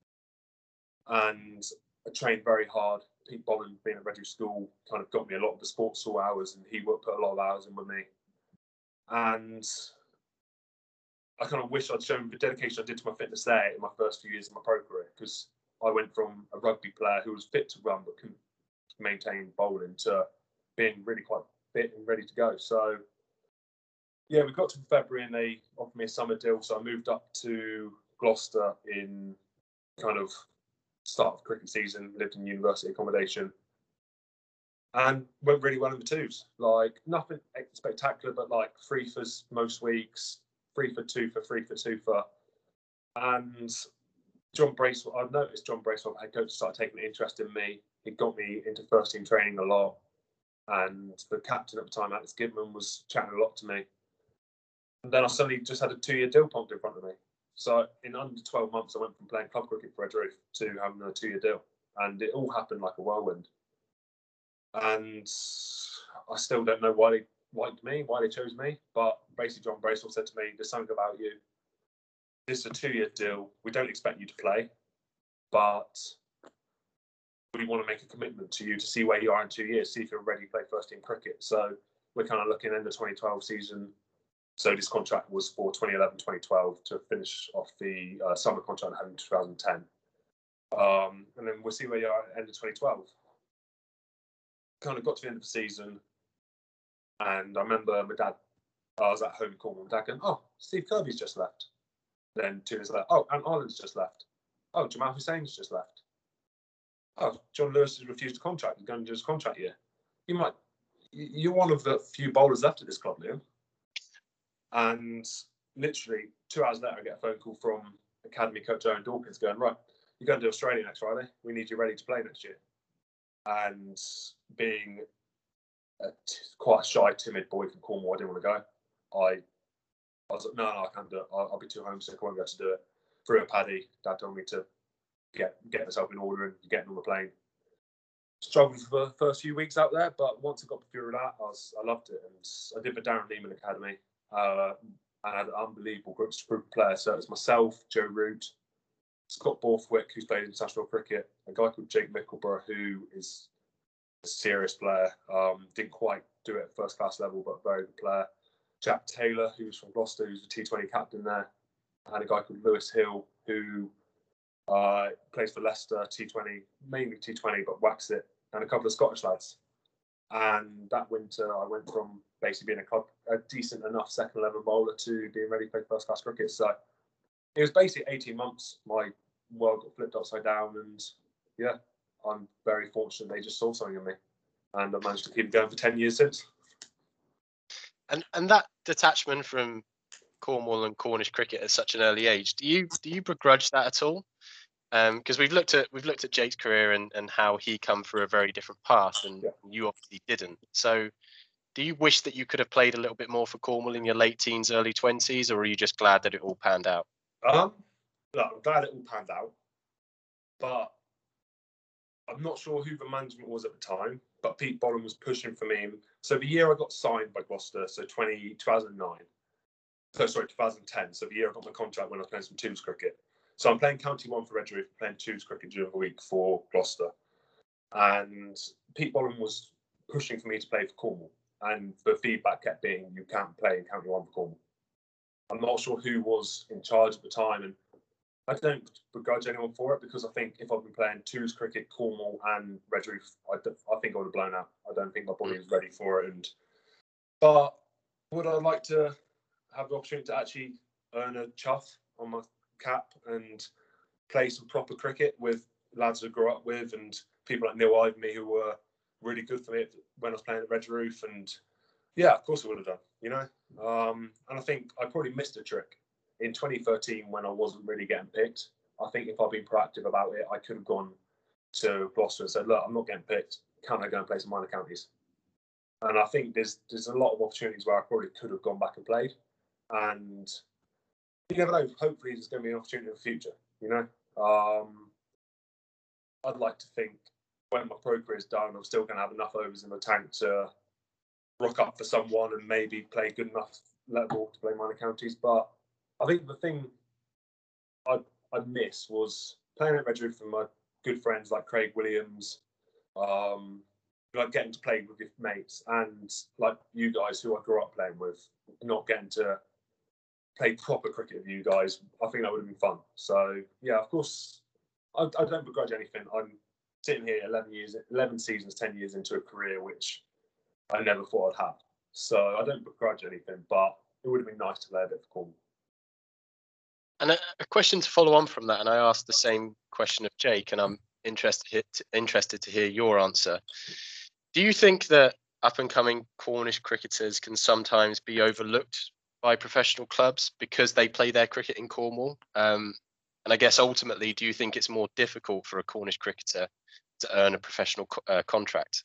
And I trained very hard. Pete Bolland, being at Redruth School, kind of got me a lot of the sports school hours, and he worked, put a lot of hours in with me. And I kind of wish I'd shown the dedication I did to my fitness there in my first few years of my pro career, because I went from a rugby player who was fit to run but couldn't maintain bowling to being really quite fit and ready to go. So, yeah, we got to February and they offered me a summer deal. So I moved up to Gloucester in kind of start of cricket season, lived in university accommodation, and went really well in the twos. Like nothing spectacular, but like three for most weeks, three for two for three for two for. And John Bracewell, I've noticed John Bracewell, head coach, started taking an interest in me. He got me into first team training a lot. And the captain at the time, Alex Gidman, was chatting a lot to me. And then I suddenly just had a two year deal pumped in front of me. So in under twelve months, I went from playing club cricket for Redruth to having a two year deal. And it all happened like a whirlwind. And I still don't know why they liked me, why they chose me. But basically, John Bracewell said to me, "There's something about you. This is a two year deal. We don't expect you to play, but we want to make a commitment to you to see where you are in two years, see if you're ready to play first team cricket." So we're kind of looking at the twenty twelve season. So this contract was for twenty eleven twenty twelve to finish off the uh, summer contract in twenty ten. Um, and then we'll see where you are at the end of twenty twelve. Kind of got to the end of the season. And I remember my dad, I was at home calling my dad going, "Oh, Steve Kirby's just left." Then two years later, "Oh, Ant Ireland's just left. Oh, Jamal Hussein's just left. Oh, John Lewis has refused a contract. He's going to do his contract year. You might, you're one of the few bowlers left at this club, Liam." And literally two hours later, I get a phone call from Academy coach Owen Dawkins going, "Right, you're going to Australia next Friday. We need you ready to play next year." And being a t- quite a shy, timid boy from Cornwall, I didn't want to go. I, I was like, no, no, I can't do it. I'll, I'll be too homesick. I won't be able to do it. Threw a paddy. Dad told me to get get myself in order and get on the plane. Struggled for the first few weeks out there, but once I got through that, I was I loved it. And I did the Darren Lehman Academy. Uh, I had an unbelievable group of players. So it was myself, Joe Root, Scott Borthwick, who's played international cricket, a guy called Jake Mickleborough, who is a serious player. Um, didn't quite do it at first class level, but a very good player. Jack Taylor, who's from Gloucester, who's the T twenty captain there. And a guy called Lewis Hill, who uh, plays for Leicester, T twenty, mainly T twenty, but whacks it, and a couple of Scottish lads. And that winter, I went from basically being a, club, a decent enough second eleven bowler to being ready to play first class cricket. So it was basically eighteen months. My world got flipped upside down, and yeah, I'm very fortunate they just saw something in me, and I've managed to keep going for ten years since. And and that detachment from Cornwall and Cornish cricket at such an early age, do you do you begrudge that at all? because um, we've looked at we've looked at Jake's career and, and how he come through a very different path, and Yeah. you obviously didn't. So, do you wish that you could have played a little bit more for Cornwall in your late teens, early twenties, or are you just glad that it all panned out? Um, look, I'm glad it all panned out, but I'm not sure who the management was at the time. But Pete Bolland was pushing for me. So the year I got signed by Gloucester, so twenty, two thousand nine, so sorry, two thousand ten. So the year I got my contract when I was playing some twos cricket. So I'm playing County One for Redruth, playing twos cricket during the week for Gloucester. And Pete Bolland was pushing for me to play for Cornwall. And the feedback kept being, you can't play in County One for Cornwall. I'm not sure who was in charge at the time, and I don't begrudge anyone for it, because I think if I'd been playing twos cricket, Cornwall and Redruth, I, I think I would have blown out. I don't think my body was ready for it. And but would I like to have the opportunity to actually earn a chuff on my cap and play some proper cricket with lads I grew up with and people like Neil Ivemy who were really good for me when I was playing at Redruth? And yeah, of course I would have done, you know. Um, and I think I probably missed a trick in twenty thirteen when I wasn't really getting picked. I think if I'd been proactive about it, I could have gone to Gloucester and said, look, I'm not getting picked. Can I go and play some minor counties? And I think there's there's a lot of opportunities where I probably could have gone back and played. And you never know. Hopefully, there's going to be an opportunity in the future. You know, um, I'd like to think when my pro career is done, I'm still going to have enough overs in the tank to rock up for someone and maybe play good enough level to play minor counties. But I think the thing I I miss was playing at Redruth with my good friends like Craig Williams, um, like getting to play with your mates, and like you guys who I grew up playing with, not getting to play proper cricket with you guys. I think that would have been fun. So yeah, of course, I, I don't begrudge anything. I'm sitting here eleven years, eleven seasons, ten years into a career which I never thought I'd have. So I don't begrudge anything, but it would have been nice to play a bit for Cornwall. And a, a question to follow on from that, and I asked the same question of Jake, and I'm interested interested to hear your answer. Do you think that up and coming Cornish cricketers can sometimes be overlooked by professional clubs because they play their cricket in Cornwall? Um, and I guess ultimately, do you think it's more difficult for a Cornish cricketer to earn a professional co- uh, contract?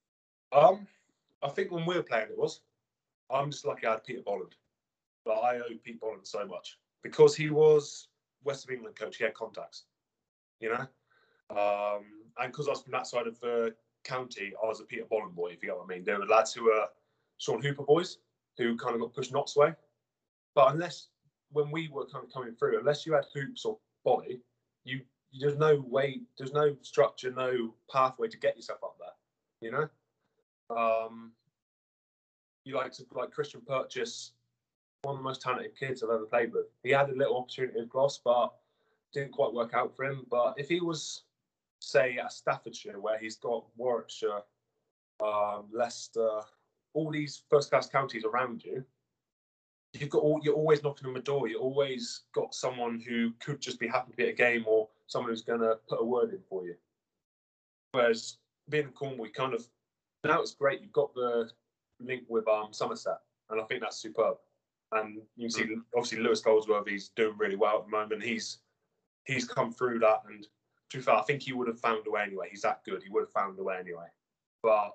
Um, I think when we were playing, it was. I'm just lucky I had Peter Bolland, but I owe Pete Bolland so much because he was West of England coach. He had contacts, you know, um, and because I was from that side of the county, I was a Peter Bolland boy, if you get what I mean. There were lads who were Sean Hooper boys who kind of got pushed Knott's way. But unless, when we were kind of coming through, unless you had hoops or body, you there's no way, there's no structure, no pathway to get yourself up there, you know. Um, you like to like Christian Purchase, one of the most talented kids I've ever played with. He had a little opportunity at Glos, but didn't quite work out for him. But if he was, say, at Staffordshire, where he's got Warwickshire, um, Leicester, all these first-class counties around you, you've got all, you're always knocking on the door. You always got someone who could just be happy to be at a game, or someone who's going to put a word in for you. Whereas being in Cornwall, you kind of now it's great. You've got the link with um, Somerset, and I think that's superb. And you can see, obviously, Lewis Goldsworthy's doing really well at the moment. He's he's come through that, and to be fair, I think he would have found a way anyway. He's that good. He would have found a way anyway. But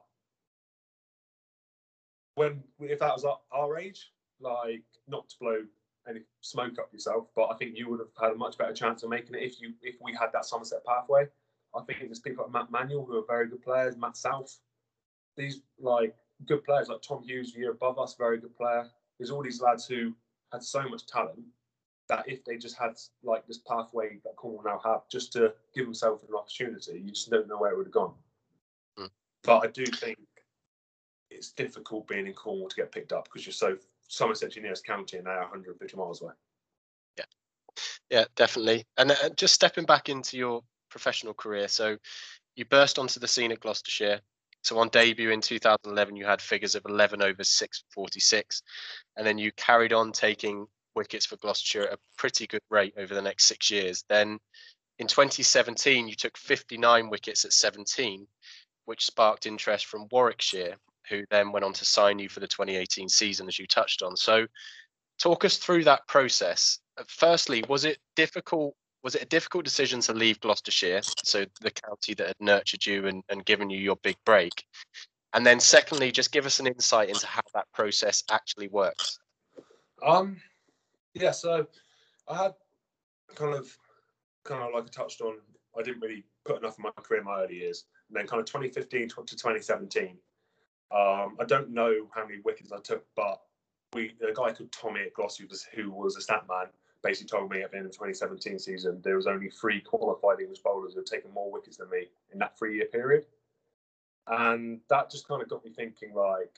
when if that was our age, like, not to blow any smoke up yourself, but I think you would have had a much better chance of making it if you if we had that Somerset pathway. I think there's people like Matt Manuel who are very good players, Matt South. These like good players like Tom Hughes, a year above us, very good player. There's all these lads who had so much talent that if they just had like this pathway that Cornwall now have, just to give themselves an opportunity, you just don't know where it would have gone. Mm. But I do think it's difficult being in Cornwall to get picked up because you're so Somerset's your nearest county and they're one hundred fifty miles away. Yeah, yeah, definitely. And uh, just stepping back into your professional career, so you burst onto the scene at Gloucestershire. So on debut in two thousand eleven, you had figures of eleven overs, six forty-six, and then you carried on taking wickets for Gloucestershire at a pretty good rate over the next six years. Then in twenty seventeen, you took fifty-nine wickets at seventeen, which sparked interest from Warwickshire, who then went on to sign you for the twenty eighteen season, as you touched on. So talk us through that process. Firstly, was it difficult was it a difficult decision to leave Gloucestershire, so the county that had nurtured you and, and given you your big break? And then secondly, just give us an insight into how that process actually works. Um, yeah, so I had kind of, kind of like I touched on, I didn't really put enough of my career in my early years. And then kind of twenty fifteen to twenty seventeen, um, I don't know how many wickets I took, but we a guy called Tommy at Gloucester, who was a stat man, basically told me at the end of the twenty seventeen season there was only three qualified English bowlers who had taken more wickets than me in that three-year period. And that just kind of got me thinking, like,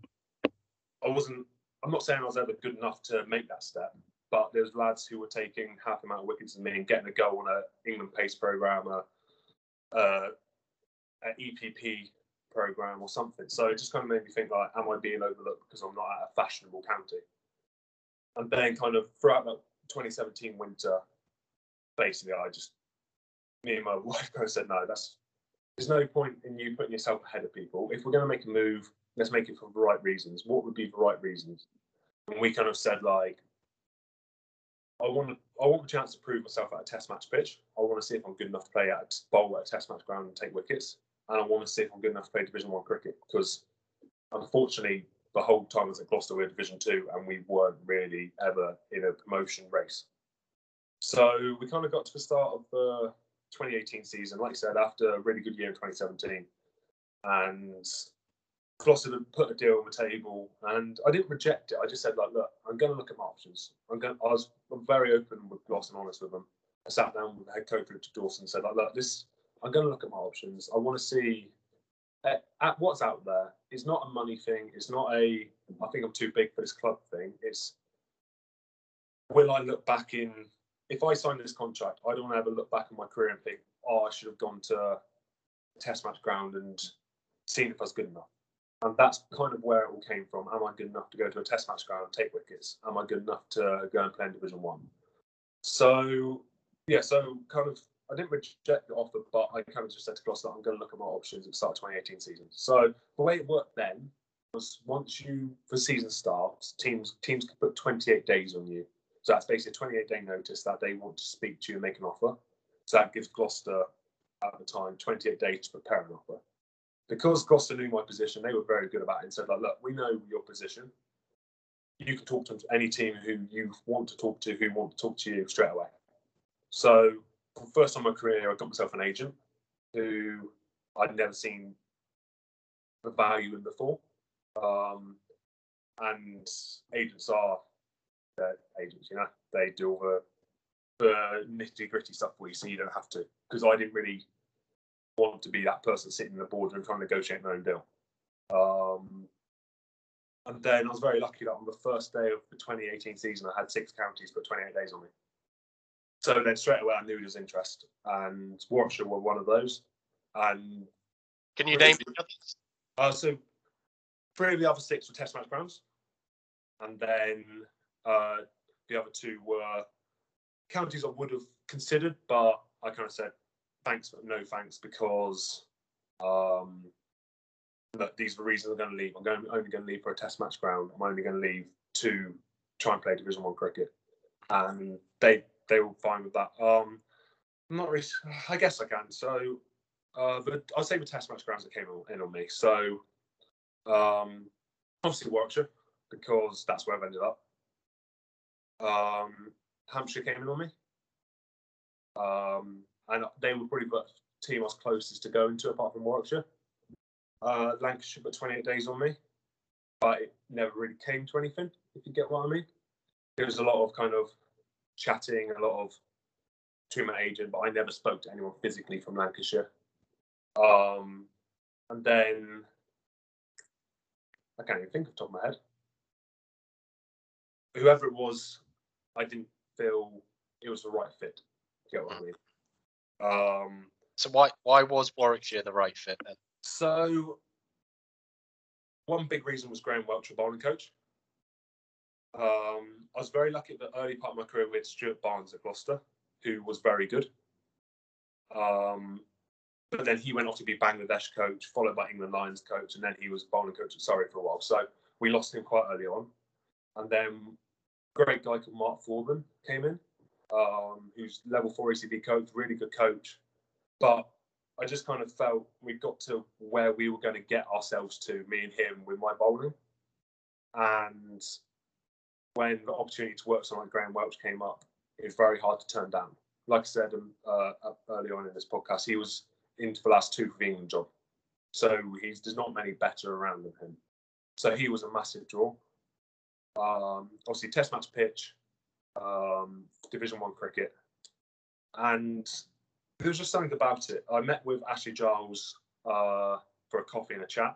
I wasn't, I'm not saying I was ever good enough to make that step, but there's lads who were taking half the amount of wickets than me and getting a go on a England pace programme, a, a, a E P P programme or something. So it just kind of made me think, like, am I being overlooked because I'm not at a fashionable county? And then kind of throughout that twenty seventeen winter, basically I just, me and my wife kind of said, no, that's, there's no point in you putting yourself ahead of people. If we're going to make a move, let's make it for the right reasons. What would be the right reasons? And we kind of said, like, I want to, I want the chance to prove myself at a test match pitch. I want to see if I'm good enough to play at a bowl at a test match ground and take wickets. And I want to see if I'm good enough to play Division One cricket, because unfortunately, the whole time I was at Gloucester, we were Division Two, and we weren't really ever in a promotion race. So we kind of got to the start of the twenty eighteen season, like I said, after a really good year in twenty seventeen, and Gloucester put a deal on the table, and I didn't reject it. I just said, like, look, I'm going to look at my options. I'm going. I was I'm very open with Gloucester and honest with them. I sat down with the head coach Richard Dawson and said, like, look, this. I'm going to look at my options. I want to see at, at what's out there. It's not a money thing. It's not a I think I'm too big for this club thing. It's, will I look back in, if I sign this contract, I don't want to ever look back on my career and think, oh, I should have gone to a test match ground and seen if I was good enough. And that's kind of where it all came from. Am I good enough to go to a test match ground and take wickets? Am I good enough to go and play in Division One? So, yeah, so kind of, I didn't reject the offer, but I kind of just said to Gloucester, I'm going to look at my options at the start of twenty eighteen season. So the way it worked then was, once you, the season starts, teams teams can put twenty-eight days on you. So that's basically a twenty-eight day notice that they want to speak to you and make an offer. So that gives Gloucester, at the time, twenty-eight days to prepare an offer. Because Gloucester knew my position, they were very good about it and said, like, look, we know your position. You can talk to any team who you want to talk to, who want to talk to you straight away. So for the first time in my career, I got myself an agent who I'd never seen the value in before. Um, and agents are uh, agents, you know, they do all the, the nitty gritty stuff for you, so you don't have to. Because I didn't really want to be that person sitting in the boardroom trying to negotiate my own deal. Um, and then I was very lucky that on the first day of the twenty eighteen season, I had six counties put twenty-eight days on me. So then straight away I knew there was interest, and Warwickshire were one of those. And can you name the others? Uh, so three of the other six were test match grounds, and then uh, the other two were counties I would have considered, but I kind of said thanks but no thanks, because um, look, these are the reasons I'm going to leave. I'm going, only going to leave for a test match ground. I'm only going to leave to try and play Division One cricket, and they they were fine with that. Um, not really. I guess I can. So, uh, but I'll say the test match grounds that came in on me. So, um, obviously Warwickshire, because that's where I've ended up. Um, Hampshire came in on me, um, and they were probably the team I was closest to going to, apart from Warwickshire. Uh, Lancashire put twenty-eight days on me, but it never really came to anything, if you get what I mean. There was a lot of kind of chatting, a lot of to my agent, but I never spoke to anyone physically from Lancashire. Um, and then I can't even think off the top of my head. Whoever it was, I didn't feel it was the right fit. You get what I mean? Um, so why why was Warwickshire the right fit then? So one big reason was Graham Welch, a bowling coach. Um, I was very lucky at the early part of my career with Stuart Barnes at Gloucester, who was very good. Um, but then he went off to be Bangladesh coach, followed by England Lions coach, and then he was bowling coach at Surrey for a while. So we lost him quite early on. And then a great guy called Mark Foreman came in. um, who's level four E C B coach, really good coach. But I just kind of felt we got to where we were going to get ourselves to, me and him, with my bowling. And when the opportunity to work with someone like Graham Welch came up, it was very hard to turn down. Like I said um, uh, early on in this podcast, he was into the last two for the England job. So he's, there's not many better around than him. So he was a massive draw. Um, obviously, Test match pitch, um, Division One cricket. And there was just something about it. I met with Ashley Giles uh, for a coffee and a chat.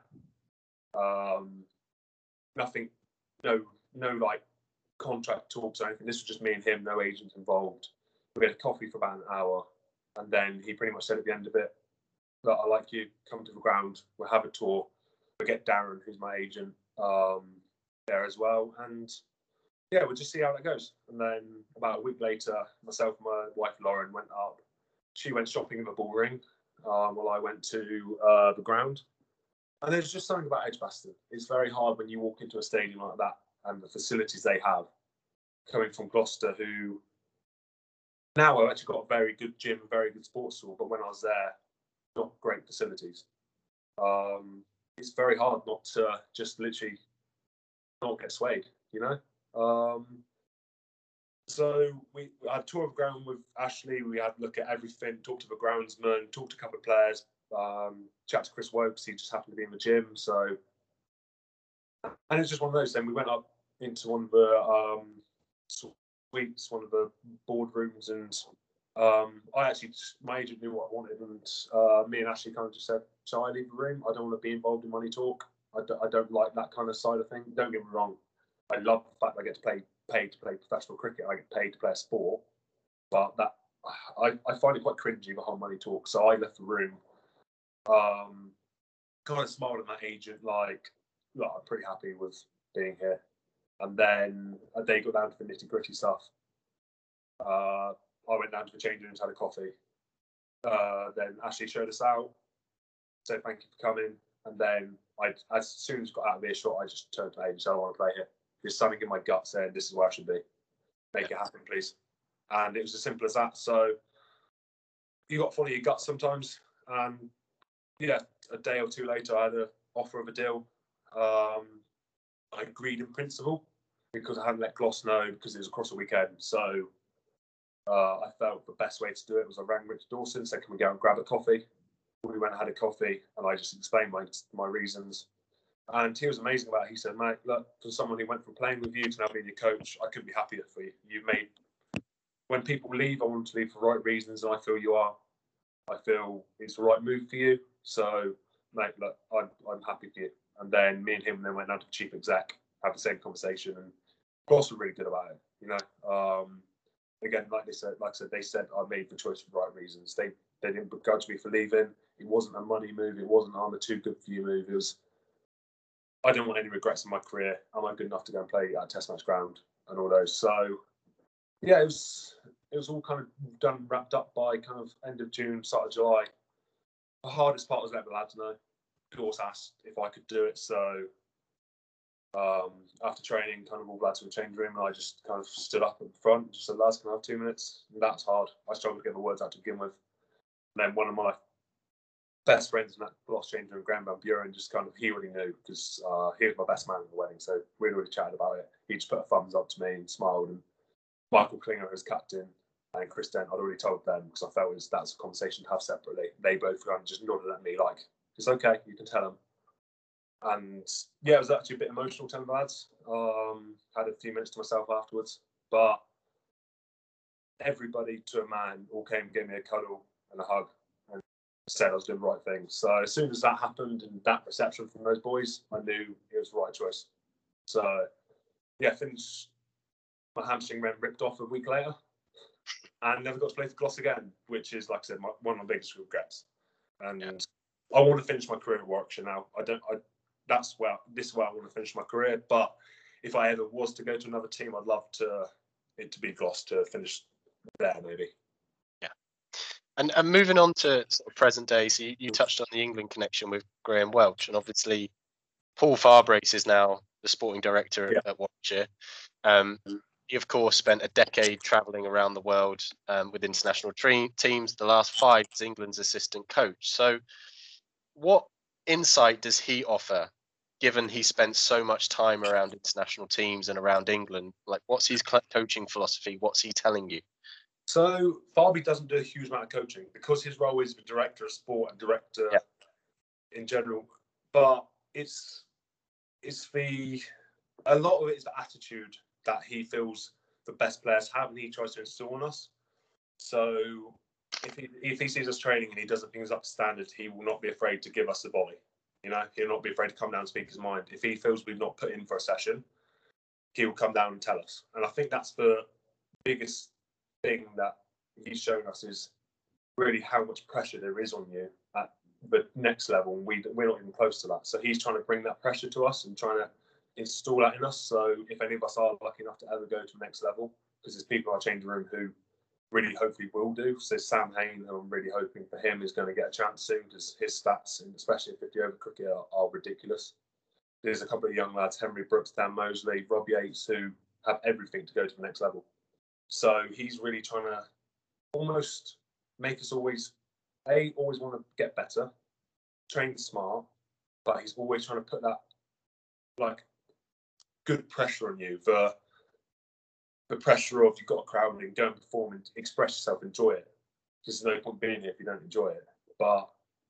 Um, nothing, no, no like contract talks or anything. This was just me and him, no agents involved. We had a coffee for about an hour, and then he pretty much said at the end of it, "Look, I like you. Come to the ground. We'll have a tour. We'll get Darren, who's my agent, um, there as well, and yeah, we'll just see how that goes." And then about a week later, myself and my wife Lauren went up. She went shopping in the Bullring, um, while I went to uh, the ground. And there's just something about Edgbaston. It's very hard when you walk into a stadium like that and the facilities they have, coming from Gloucester, who now have actually got a very good gym, very good sports hall, but when I was there, not great facilities. Um, it's very hard not to just literally not get swayed, you know? Um, so we, we had a tour of the ground with Ashley. We had a look at everything, talked to the groundsman, talked to a couple of players, um, chat to Chris Wokes. He just happened to be in the gym. So, and it's just one of those. Then we went up into one of the um, suites, one of the boardrooms, and um, I actually, just, my agent knew what I wanted, and uh, me and Ashley kind of just said, "Shall I leave the room? I don't want to be involved in money talk. I don't, I don't like that kind of side of thing. Don't get me wrong. I love the fact that I get to play, paid to play professional cricket. I get paid to play a sport, but that I, I find it quite cringy, the whole money talk. So I left the room, um, kind of smiled at my agent, like, look, I'm pretty happy with being here. And then a day got down to the nitty gritty stuff. Uh, I went down to the changing rooms, had a coffee. Uh, then Ashley showed us out, said thank you for coming, and then I, as soon as I got out of earshot, I just turned to my agent and said, "I want to play here. There's something in my gut saying this is where I should be. Make yeah. it happen, please." And it was as simple as that. So you got to follow your gut sometimes. And yeah, a day or two later, I had an offer of a deal. Um, I agreed in principle because I hadn't let Gloss know because it was across the weekend. So uh, I felt the best way to do it was I rang Rich Dawson, said, "Can we go and grab a coffee?" We went and had a coffee, and I just explained my my reasons. And he was amazing about it. He said, "Mate, look, for someone who went from playing with you to now being your coach, I couldn't be happier for you. You've made, when people leave, I want to leave for the right reasons, and I feel you are. I feel it's the right move for you. So, mate, look, I'm, I'm happy for you." And then me and him then went down to the chief exec, had the same conversation, and Gloss were really good about it. You know, um, again, like they said, like I said, they said I made the choice for the right reasons. They they didn't begrudge me for leaving. It wasn't a money move. It wasn't I'm a too good for you move. It was, I don't want any regrets in my career. Am I good enough to go and play at a Test match ground and all those? So yeah, it was it was all kind of done, wrapped up by kind of end of June, start of July. The hardest part was letting the lads know. Of course, asked if I could do it. So um, after training, kind of all the lads in the change room, and I just kind of stood up in front, and just said, "Lads, can I have two minutes?" And that's hard. I struggled to get the words out to begin with. And then one of my best friends in that Gloss change room, Graham Van Buren, just kind of, he already knew because uh, he was my best man at the wedding. So we really chatted about it. He just put a thumbs up to me and smiled. And Michael Klinger, who's captain, and Chris Dent, I'd already told them because I felt it was, that's a conversation to have separately. They both kind of just nodded at me like, "It's okay, you can tell them." And yeah, it was actually a bit emotional telling the lads. Um, had a few minutes to myself afterwards, but everybody to a man all came and gave me a cuddle and a hug and said I was doing the right thing. So as soon as that happened and that reception from those boys, I knew it was the right choice. So yeah, finished, my hamstring went ripped off a week later and never got to play for Gloss again, which is, like I said, my, one of my biggest regrets. And yeah. I want to finish my career at Warwickshire now. I don't. I, that's where this is where I want to finish my career. But if I ever was to go to another team, I'd love to it to be Gloss to finish there, maybe. Yeah. And and moving on to sort of present day, so you, you touched on the England connection with Graham Welch, and obviously Paul Farbrace is now the sporting director yeah. at, at Warwickshire. Um, he of course spent a decade travelling around the world um, with international tre- teams. The last five as England's assistant coach. So, what insight does he offer, given he spent so much time around international teams and around England? Like, what's his coaching philosophy? What's he telling you? So Farby doesn't do a huge amount of coaching because his role is the director of sport and director yeah. in general. But it's it's the a lot of it is the attitude that he feels the best players have, and he tries to instill on us. So if he if he sees us training and he doesn't think it's up to standard, he will not be afraid to give us the volley. You know, he'll not be afraid to come down and speak his mind. If he feels we've not put in for a session, he will come down and tell us. And I think that's the biggest thing that he's shown us is really how much pressure there is on you at the next level. We, we're not even close to that. So he's trying to bring that pressure to us and trying to install that in us. So if any of us are lucky enough to ever go to the next level, because there's people in our changing room who really hopefully will do. So Sam Hain, who I'm really hoping for him, is going to get a chance soon because his stats, especially in fifty over cricket, are, are ridiculous. There's a couple of young lads, Henry Brooks, Dan Mosley, Rob Yates, who have everything to go to the next level. So he's really trying to almost make us always, A, always want to get better, train smart, but he's always trying to put that, like, good pressure on you. The, the pressure of you've got a crowd and go and perform and express yourself, enjoy it. There's no point being here if you don't enjoy it. But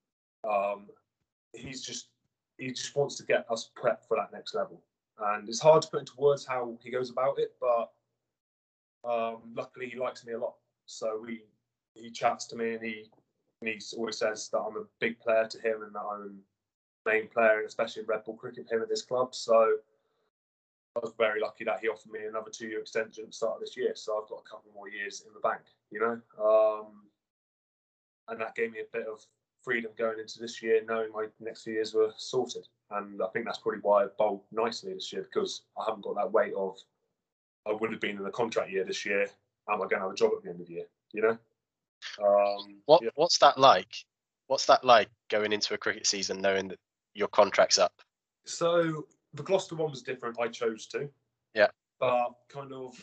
um, he's just, he just wants to get us prepped for that next level. And it's hard to put into words how he goes about it, but um, luckily he likes me a lot. So we, he chats to me and he, and he always says that I'm a big player to him and that I'm a main player, and especially in Red Bull cricket, him at this club. So I was very lucky that he offered me another two-year extension at the start of this year. So I've got a couple more years in the bank, you know. Um, and that gave me a bit of freedom going into this year, knowing my next few years were sorted. And I think that's probably why I bowled nicely this year, because I haven't got that weight of I would have been in a contract year this year. Am I going to have a job at the end of the year? You know. Um, What yeah. What's that like? What's that like going into a cricket season knowing that your contract's up? So the Gloucester one was different. I chose to. Yeah. But kind of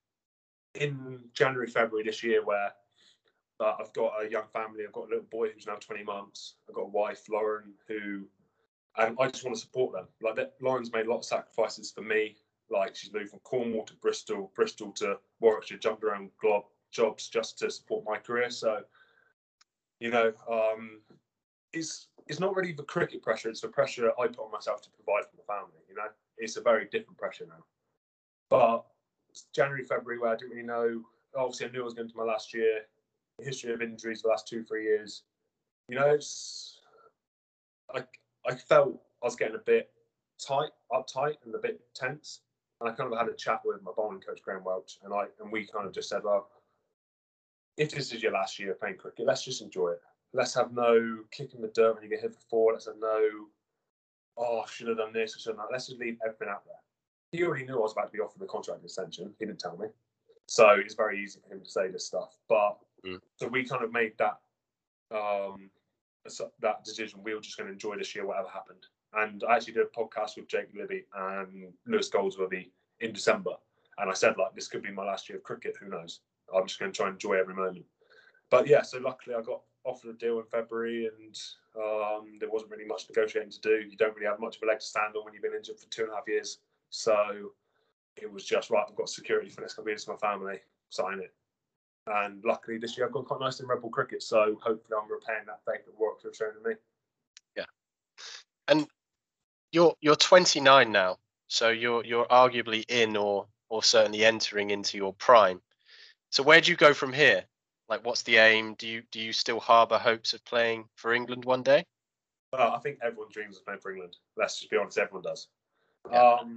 in January, February this year, where uh, I've got a young family, I've got a little boy who's now twenty months. I've got a wife, Lauren, who, and I just want to support them. Like that, Lauren's made a lot of sacrifices for me. Like she's moved from Cornwall to Bristol, Bristol to Warwickshire, jumped around glob jobs just to support my career. So, you know, um, it's it's not really the cricket pressure; it's the pressure I put on myself to provide for the family. You know, it's a very different pressure now. But January, February, where I didn't really know. Obviously, I knew I was going to my last year. The history of injuries the last two, three years. You know, it's I I felt I was getting a bit tight, uptight, and a bit tense. And I kind of had a chat with my bowling coach, Graham Welch, and I and we kind of just said, well, if this is your last year playing cricket, let's just enjoy it. Let's have no kick in the dirt when you get hit for four. Let's have no, oh, I should have done this, I should have done that. Let's just leave everything out there. He already knew I was about to be offered the contract extension. He didn't tell me. So it's very easy for him to say this stuff. But mm. so we kind of made that um, that decision. We were just going to enjoy this year, whatever happened. And I actually did a podcast with Jake Libby and Lewis Goldsworthy in December. And I said, like, this could be my last year of cricket. Who knows? I'm just going to try and enjoy every moment. But yeah, so luckily I got offered a deal in February, and um, there wasn't really much negotiating to do. You don't really have much of a leg to stand on when you've been injured for two and a half years. So it was just, right, I've got security for the next couple of years for my family, sign it. And luckily this year I've gone quite nice in Red Bull cricket. So hopefully I'm repaying that faith that Warwick have shown in me. Yeah. And you're you're twenty-nine now, so you're you're arguably in or or certainly entering into your prime. So where do you go from here? Like, what's the aim? Do you do you still harbour hopes of playing for England one day? Well, I think everyone dreams of playing for England. Let's just be honest, everyone does. Yeah. Um,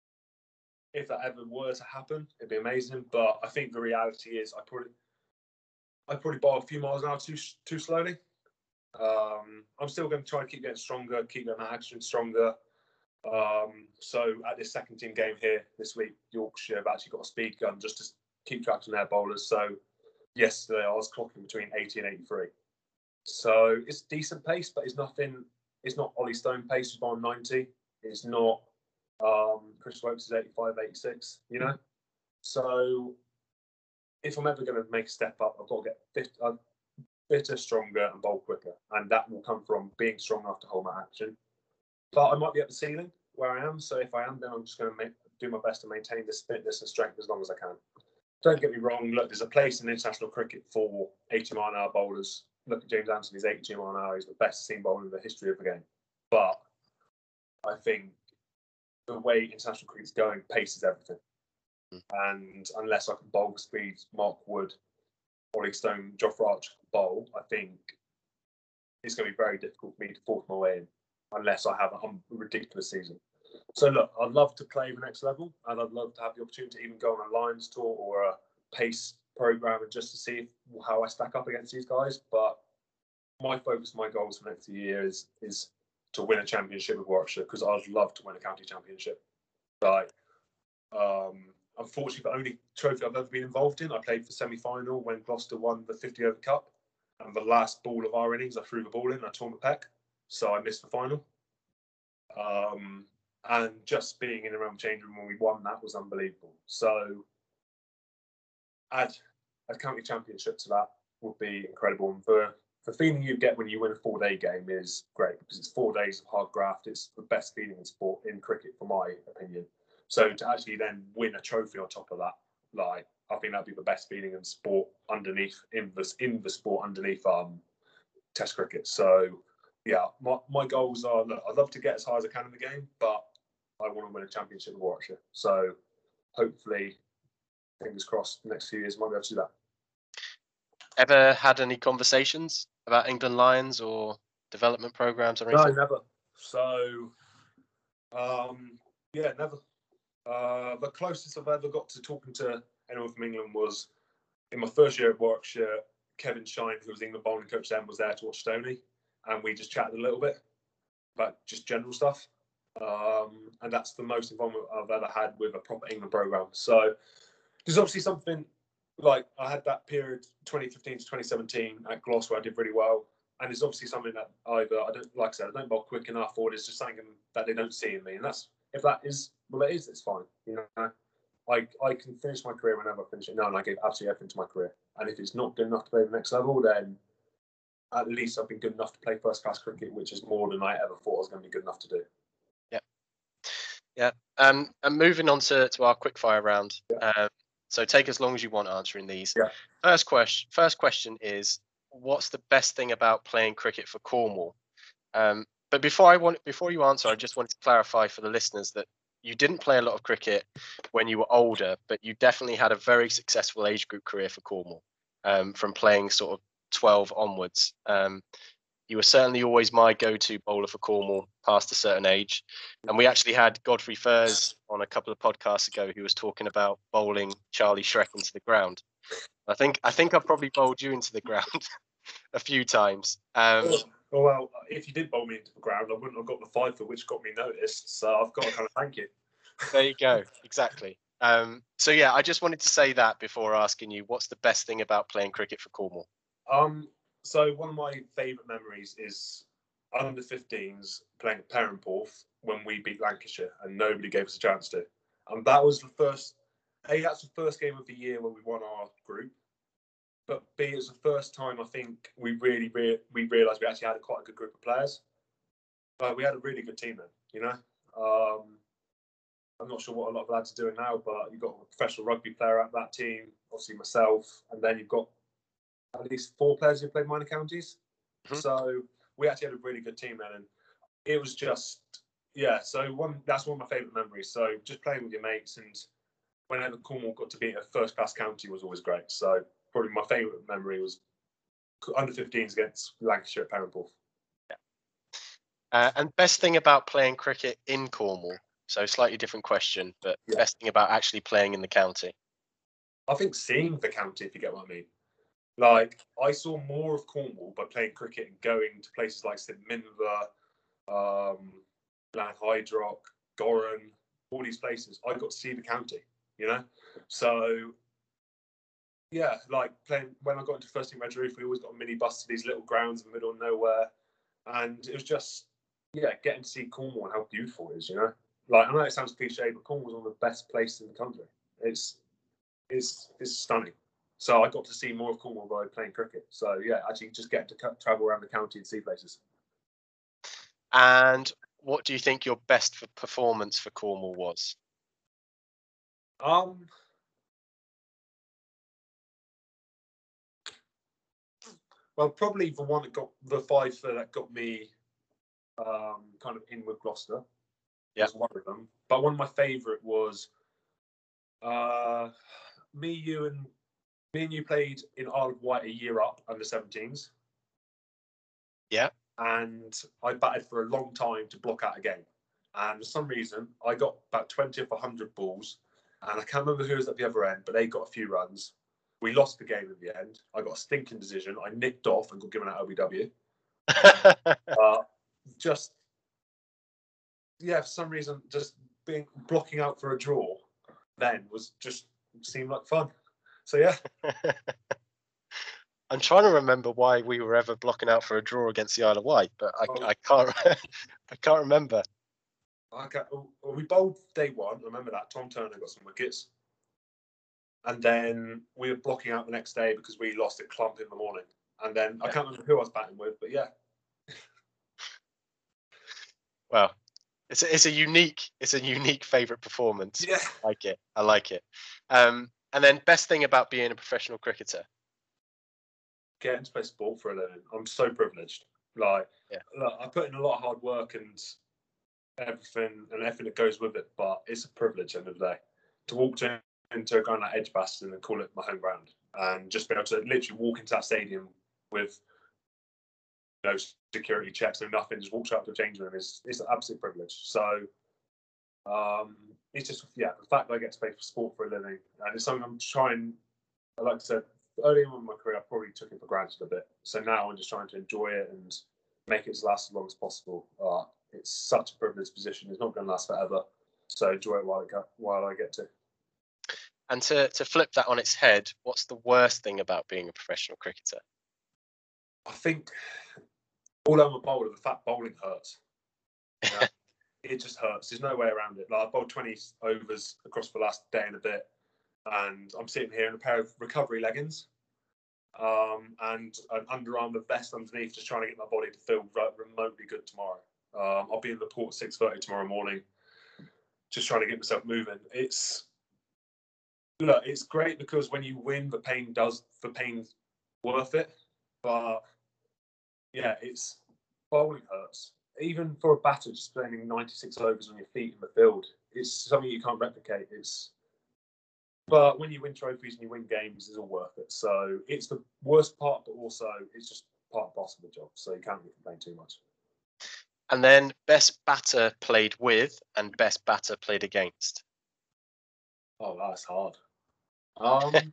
if that ever were to happen, it'd be amazing. But I think the reality is, I probably, I probably bowl a few miles an hour too too slowly. Um, I'm still going to try and keep getting stronger, keep getting that action stronger. Um, so at this second team game here this week, Yorkshire have actually got a speed gun just to keep track on their bowlers. So yesterday I was clocking between eighty and eighty-three. So it's decent pace, but it's nothing. It's not Ollie Stone pace, who's bowling ninety. It's not um, Chris Wokes is eighty-five, eighty-six. You know, So if I'm ever going to make a step up, I've got to get fit, uh, fitter, stronger, and bowl quicker, and that will come from being strong enough to hold my action. But I might be at the ceiling where I am, so if I am, then I'm just going to make, do my best to maintain this fitness and strength as long as I can. Don't get me wrong. Look, there's a place in international cricket for eighty mile an hour bowlers. Look at James Anthony, he's eighty-two mile an hour. He's the best seam bowler in the history of the game. But I think the way international cricket's going, pace is everything. Mm. And unless I can bowl the speed Mark Wood, Ollie Stone, Jofra Archer bowl, I think it's going to be very difficult for me to force my way in unless I have a ridiculous season. So look, I'd love to play the next level, and I'd love to have the opportunity to even go on a Lions tour or a pace program and just to see how I stack up against these guys. But my focus, my goals for the next year is is to win a championship with Warwickshire, because I'd love to win a county championship. Like, um, unfortunately, the only trophy I've ever been involved in, I played for semi-final when Gloucester won the fifty over cup, and the last ball of our innings, I threw the ball in, I tore my pec, so I missed the final. Um, and just being in the realm change room when we won that was unbelievable. So add a county championship to that would be incredible. And the, the feeling you get when you win a four-day game is great, because it's four days of hard graft. It's the best feeling in sport, in cricket, for my opinion. So to actually then win a trophy on top of that, like, I think that'd be the best feeling in sport underneath, in the, in the sport underneath um, Test cricket. So yeah, my, my goals are, look, I'd love to get as high as I can in the game, but I want to win a championship with Warwickshire. So hopefully, fingers crossed, the next few years I might be able to do that. Ever had any conversations about England Lions or development programs or anything? No, never. So, um, yeah, never. Uh, the closest I've ever got to talking to anyone from England was in my first year at Warwickshire. Kevin Shine, who was the England bowling coach then, was there to watch Stoney, and we just chatted a little bit about just general stuff. Um, and that's the most involvement I've ever had with a proper England program. So there's obviously something, like, I had that period twenty fifteen to twenty seventeen at Gloucester where I did really well, and it's obviously something that either I don't, like I said, I don't bowl quick enough, or there's just something that they don't see in me, and that's, if that is, well, it is, it's fine. You know, I I can finish my career whenever I finish it now, and I gave absolutely everything to my career. And if it's not good enough to play the next level, then at least I've been good enough to play first class cricket, which is more than I ever thought I was going to be good enough to do. Yeah. Yeah. Um, and moving on to, to our quickfire round. Yeah. Um, so take as long as you want answering these. Yeah. First question. First question is, what's the best thing about playing cricket for Cornwall? Um, but before I want, before you answer, I just wanted to clarify for the listeners that you didn't play a lot of cricket when you were older, but you definitely had a very successful age group career for Cornwall, um, from playing sort of twelve onwards. Um, you were certainly always my go-to bowler for Cornwall past a certain age. And we actually had Godfrey Furs on a couple of podcasts ago who was talking about bowling Charlie Shrek into the ground. I think I think I probably bowled you into the ground a few times. Um, oh, well, if you did bowl me into the ground, I wouldn't have got the five for which got me noticed. So I've got to kind of thank you. There you go. Exactly. Um, so yeah, I just wanted to say that before asking you, what's the best thing about playing cricket for Cornwall? Um, so one of my favourite memories is under fifteens playing at Perranporth when we beat Lancashire and nobody gave us a chance to. And that was the first, A, that's the first game of the year where we won our group. But B, it was the first time I think we really, re- we realised we actually had a quite a good group of players. But we had a really good team then, you know. Um, I'm not sure what a lot of lads are doing now, but you've got a professional rugby player at that team, obviously myself, and then you've got at least four players who played minor counties. Mm-hmm. So we actually had a really good team then, and it was just, yeah. So one, that's one of my favourite memories. So just playing with your mates, and whenever Cornwall got to be a first class county was always great. So probably my favourite memory was under fifteens against Lancashire at Perranporth. Yeah. Uh, and best thing about playing cricket in Cornwall? So slightly different question, but yeah. Best thing about actually playing in the county? I think seeing the county, if you get what I mean. Like, I saw more of Cornwall by playing cricket and going to places like St Minver, um, Lanhydrock, Goran, all these places. I got to see the county, you know? So, yeah, like playing, when I got into first team Red Roof, we always got a mini bus to these little grounds in the middle of nowhere. And it was just, yeah, getting to see Cornwall and how beautiful it is, you know? Like, I know it sounds cliche, but Cornwall's one of the best places in the country. It's is is stunning. So I got to see more of Cornwall by playing cricket. So yeah, actually just getting to travel around the county and see places. And what do you think your best for performance for Cornwall was? Um, well, probably the one that got the five that got me um, kind of in with Gloucester Yeah. was one of them. But one of my favourite was uh, me, you, and me and you played in Isle of Wight a year up under seventeens. Yeah. And I batted for a long time to block out a game. And for some reason, I got about twenty of one hundred balls. And I can't remember who was at the other end, but they got a few runs. We lost the game in the end. I got a stinking decision. I nicked off and got given out O B W. uh, just, yeah, for some reason, just being blocking out for a draw then was just seemed like fun. So, yeah. I'm trying to remember why we were ever blocking out for a draw against the Isle of Wight, but I, oh. I can't. I can't remember. Okay, well, we bowled day one. I remember that Tom Turner got some wickets, and then we were blocking out the next day because we lost at Clump in the morning. And then yeah. I can't remember who I was batting with, but yeah. Well, it's a, it's a unique it's a unique favourite performance. Yeah, I like it. I like it. Um, and then best thing about being a professional cricketer. Getting to play sport for a living. I'm so privileged. Like, yeah. look, I put in a lot of hard work and everything and everything that goes with it, but it's a privilege at the end of the day to walk to, into a ground like Edgbaston and call it my home ground, and just be able to literally walk into that stadium with no security checks, no nothing, just walk up to the change room is it's an absolute privilege. So um, it's just yeah, the fact that I get to play for sport for a living, and it's something I'm trying. Like I said, early on in my career, I probably took it for granted a bit. So now I'm just trying to enjoy it and make it last as long as possible. Uh, it's such a privileged position. It's not going to last forever. So enjoy it while I get, while I get to. And to, to flip that on its head, what's the worst thing about being a professional cricketer? I think all I'm a bowler, the fact bowling hurts. You know? It just hurts. There's no way around it. Like I bowled twenty overs across the last day and a bit, and I'm sitting here in a pair of recovery leggings um, and an Under Armour vest underneath, just trying to get my body to feel remotely good tomorrow. Um, I'll be in the port at six thirty tomorrow morning, just trying to get myself moving. It's look, it's great because when you win, the pain does the pain's worth it. But yeah, it's bowling hurts. Even for a batter, just playing ninety-six overs on your feet in the field, it's something you can't replicate. It's but when you win trophies and you win games, it's all worth it. So it's the worst part, but also it's just part and parcel of the job. So you can't really complain too much. And then best batter played with and best batter played against. Oh, that's hard. Um,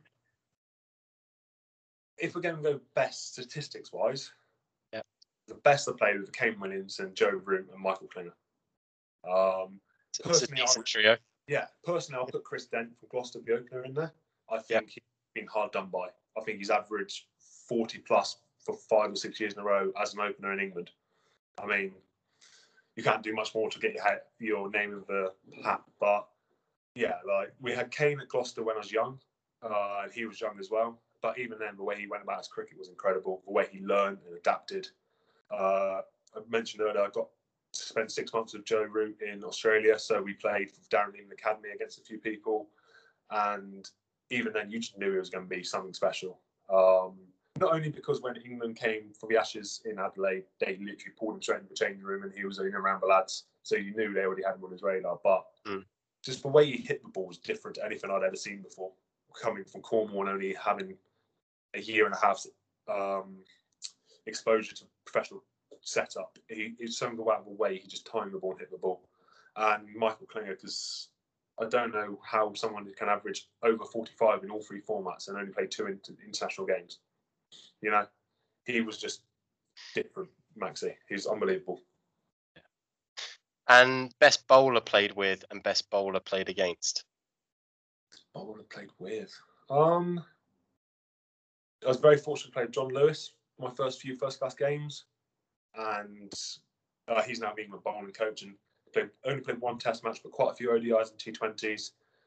if we're going to go best statistics wise, yeah, the best I played with Kane Williams and Joe Root and Michael Klinger. Um, it's, personally, it's a decent trio. Yeah, personally, I'll put Chris Dent from Gloucester, the opener, in there. I think yeah. he's been hard done by. I think he's averaged forty plus for five or six years in a row as an opener in England. I mean, you can't do much more to get your head, your name in the hat. But yeah, like we had Kane at Gloucester when I was young, uh, and he was young as well. But even then, the way he went about his cricket was incredible. The way he learned and adapted. Uh, I mentioned earlier, I got to spend six months with Joe Root in Australia, so we played for Darren England Academy against a few people, and even then, you just knew it was going to be something special. Um, not only because when England came for the Ashes in Adelaide, they literally pulled him straight into the changing room, and he was in around the lads, so you knew they already had him on his radar. But mm. just the way he hit the ball was different to anything I'd ever seen before. Coming from Cornwall and only having a year and a half um, exposure to professional setup, he, it's something about the way he just timed the ball and hit the ball. And Michael Klinger, because I don't know how someone can average over forty-five in all three formats and only play two inter- international games. You know, he was just different, Maxi. He's unbelievable. Yeah. And best bowler played with and best bowler played against? Bowler played with. Um, I was very fortunate to play John Lewis my first few first class games, and uh, he's now being my bowling coach and played, only played one test match, but quite a few O D Is and T twenties.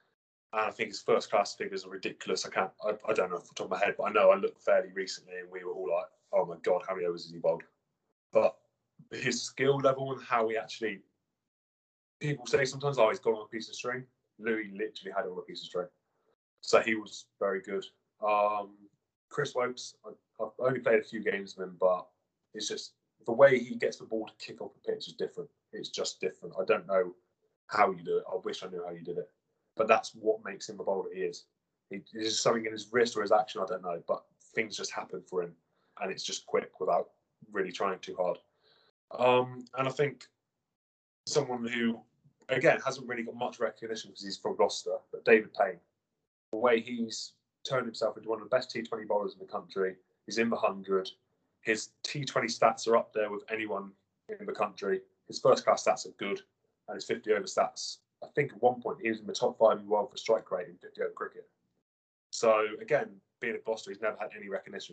And I think his first class figures are ridiculous. I can't, I, I don't know off the top of my head, but I know I looked fairly recently and we were all like, oh my God, how many overs has he bowled? But his skill level and how he actually, people say sometimes, oh, he's gone on a piece of string. Louis literally had it on a piece of string. So he was very good. Um, Chris Wokes, I, I've only played a few games with him, but it's just the way he gets the ball to kick off the pitch is different. It's just different. I don't know how you do it. I wish I knew how you did it. But that's what makes him the bowler he is. He, there's something in his wrist or his action, I don't know, but things just happen for him. And it's just quick without really trying too hard. Um, and I think someone who, again, hasn't really got much recognition because he's from Gloucester, but David Payne, the way he's turned himself into one of the best T twenty bowlers in the country. He's in the one hundred. His T twenty stats are up there with anyone in the country. His first class stats are good, and his fifty over stats, I think at one point he was in the top five in the world for strike rate in fifty over cricket. So again, being at Gloucester, he's never had any recognition.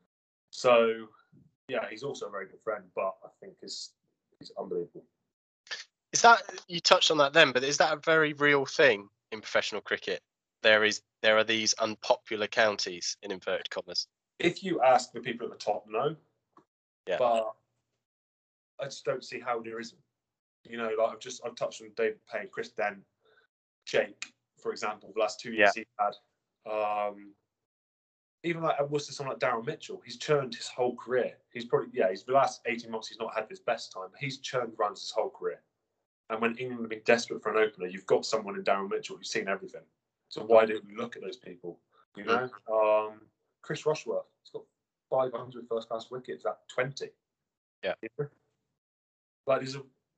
So yeah, he's also a very good friend, but I think he's, he's unbelievable. Is that, you touched on that then, but is that a very real thing in professional cricket? There is, there are these unpopular counties in inverted commas. If you ask the people at the top, no. Yeah. But I just don't see how there isn't. You know, like I've just I've touched on David Payne, Chris Dent, Jake, for example, the last two years Yeah. he had. Um, even like at Worcester, someone like Darryl Mitchell, he's churned his whole career. He's probably yeah, he's the last eighteen months he's not had his best time. He's churned runs his whole career. And when England have been desperate for an opener, you've got someone in Darryl Mitchell who's seen everything. So why don't we look at those people? You know, um, Chris Rushworth, he's got five hundred first class wickets at twenty. Yeah. Like there's a,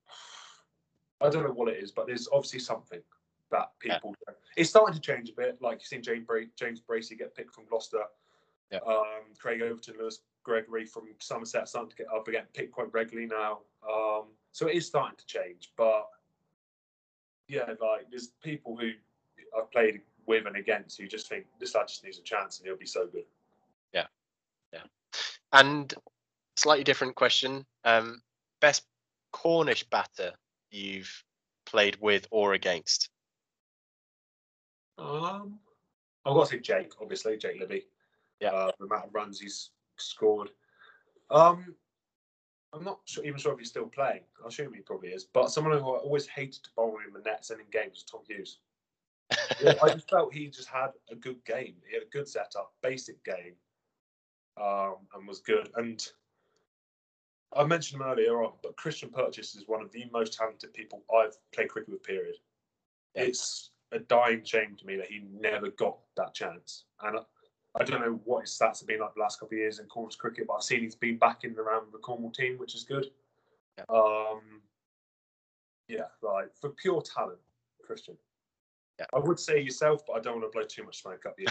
I don't know what it is, but there's obviously something that people. Yeah. It's starting to change a bit. Like you've seen James, Bra- James Bracey get picked from Gloucester. Yeah. Um, Craig Overton, Lewis Gregory from Somerset starting to get up again, picked quite regularly now. Um, so it is starting to change, but yeah, like there's people who I've played with and against who just think this lad just needs a chance and he'll be so good. Yeah, yeah. And slightly different question. Um, best Cornish batter you've played with or against? Um, I've got to say Jake, obviously, Jake Libby. Yeah. Uh, the amount of runs he's scored. Um, I'm not sure, even sure if he's still playing. I assume he probably is. But someone who I always hated to bowl in the nets and in games was Tom Hughes. Yeah, I just felt he just had a good game. He had a good setup, basic game, um, and was good. And I mentioned him earlier on, but Christian Purchase is one of the most talented people I've played cricket with, period. Yeah. It's a dying shame to me that he never got that chance. And I don't know what his stats have been like the last couple of years in Cornish cricket, but I've seen he's been back in and around the Cornwall team, which is good. Yeah, um, yeah, like for pure talent, Christian. Yeah. I would say yourself, but I don't want to blow too much smoke up you.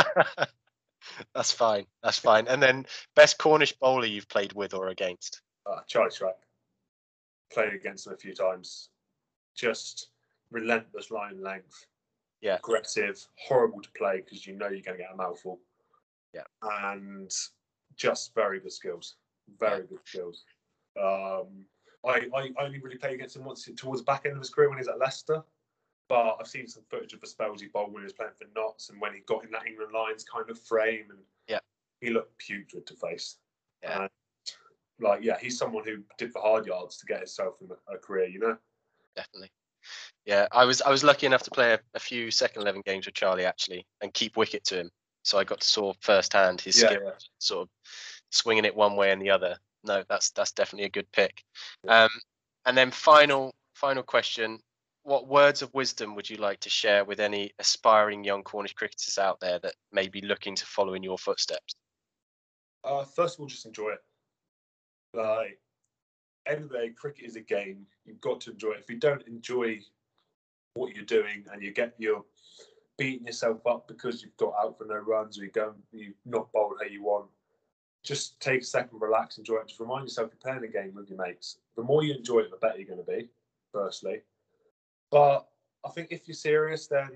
That's fine. That's fine. And then best Cornish bowler you've played with or against? Uh, Charlie Shrek. Played against him a few times. Just relentless line length. Yeah. Aggressive, horrible to play because you know you're going to get a mouthful. Yeah. And just very good skills. Very yeah. good skills. Um, I, I only really played against him once towards the back end of his career when he was at Leicester. But I've seen some footage of the spells he bowled when he was playing for Notts and when he got in that England Lions kind of frame. And yeah. he looked putrid to face. Yeah. And like, yeah, he's someone who did the hard yards to get himself in a career, you know? Definitely. Yeah, I was I was lucky enough to play a, a few second eleven games with Charlie actually and keep wicket to him. So I got to saw firsthand his yeah, skill, yeah. sort of swinging it one way and the other. No, that's that's definitely a good pick. Yeah. Um, and then final final question: what words of wisdom would you like to share with any aspiring young Cornish cricketers out there that may be looking to follow in your footsteps? Uh, first of all, just enjoy it. Like, end of the day, cricket is a game. You've got to enjoy it. If you don't enjoy what you're doing and you get you're beating yourself up because you've got out for no runs or you go you've not bowled how you want, just take a second, relax, enjoy it. Just remind yourself you're playing a game with your mates. The more you enjoy it, the better you're going to be, firstly. But I think if you're serious, then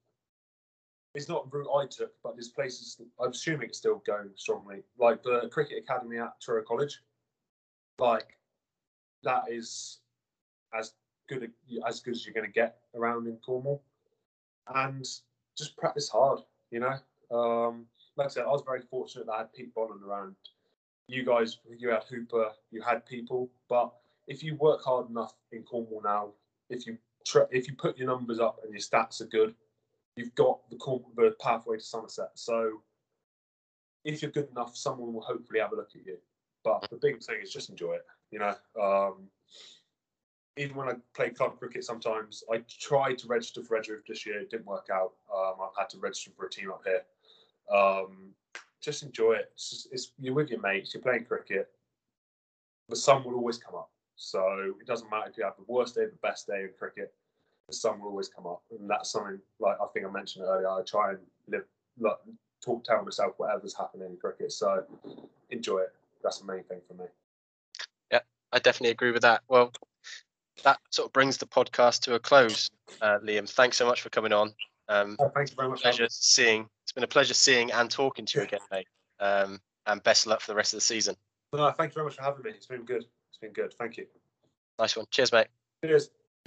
it's not a route I took, but there's places, I'm assuming it's still going strongly, like the Cricket Academy at Truro College. Like, that is as good as good as you're going to get around in Cornwall. And just practice hard, you know. Um, like I said, I was very fortunate that I had Pete Boland around. You guys, you had Hooper, you had people, but if you work hard enough in Cornwall now, if you tr- if you put your numbers up and your stats are good, you've got the, Corn- the pathway to Somerset. So if you're good enough, someone will hopefully have a look at you. But the big thing is just enjoy it, you know. Um, even when I play club cricket, sometimes I tried to register for Redriff this year. It didn't work out. Um, I've had to register for a team up here. Um, just enjoy it. It's just, it's, you're with your mates. You're playing cricket. The sun will always come up. So it doesn't matter if you have the worst day, the best day in cricket. The sun will always come up, and that's something like I think I mentioned earlier. I try and live, like, talk, tell myself whatever's happening in cricket. So enjoy it. That's the main thing for me. Yeah, I definitely agree with that. Well, that sort of brings the podcast to a close. Uh, Liam, thanks so much for coming on. Um, oh, thank you very much. Pleasure seeing. It's been a pleasure seeing and talking to you again, mate. Um, and best of luck for the rest of the season. No, thank you very much for having me. It's been good. It's been good. Thank you. Nice one. Cheers, mate. Cheers.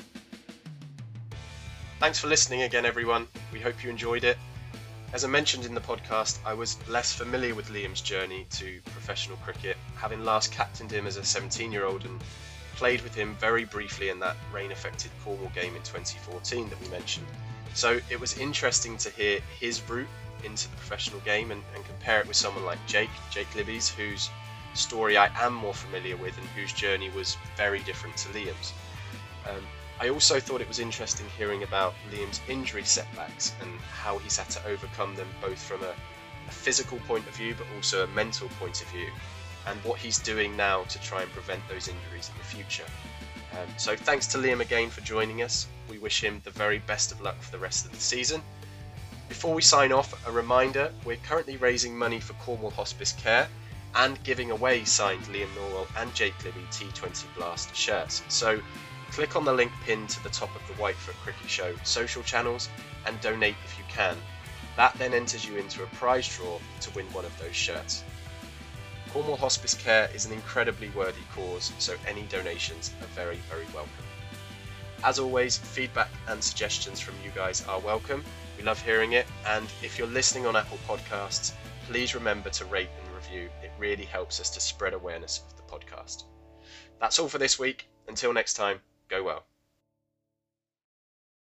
Thanks for listening again, everyone. We hope you enjoyed it. As I mentioned in the podcast, I was less familiar with Liam's journey to professional cricket, having last captained him as a seventeen-year-old and played with him very briefly in that rain-affected Cornwall game in twenty fourteen that we mentioned. So it was interesting to hear his route into the professional game and, and compare it with someone like Jake, Jake Libby's, whose story I am more familiar with and whose journey was very different to Liam's. Um, I also thought it was interesting hearing about Liam's injury setbacks and how he's had to overcome them, both from a, a physical point of view but also a mental point of view, and what he's doing now to try and prevent those injuries in the future. Um, so thanks to Liam again for joining us. We wish him the very best of luck for the rest of the season. Before we sign off, a reminder, we're currently raising money for Cornwall Hospice Care and giving away signed Liam Norwell and Jake Libby T twenty Blast shirts. So click on the link pinned to the top of the Whitefoot Cricket Show social channels and donate if you can. That then enters you into a prize draw to win one of those shirts. Cornwall Hospice Care is an incredibly worthy cause, so any donations are very, very welcome. As always, feedback and suggestions from you guys are welcome. We love hearing it, and if you're listening on Apple Podcasts, please remember to rate and review. It really helps us to spread awareness of the podcast. That's all for this week. Until next time, go well.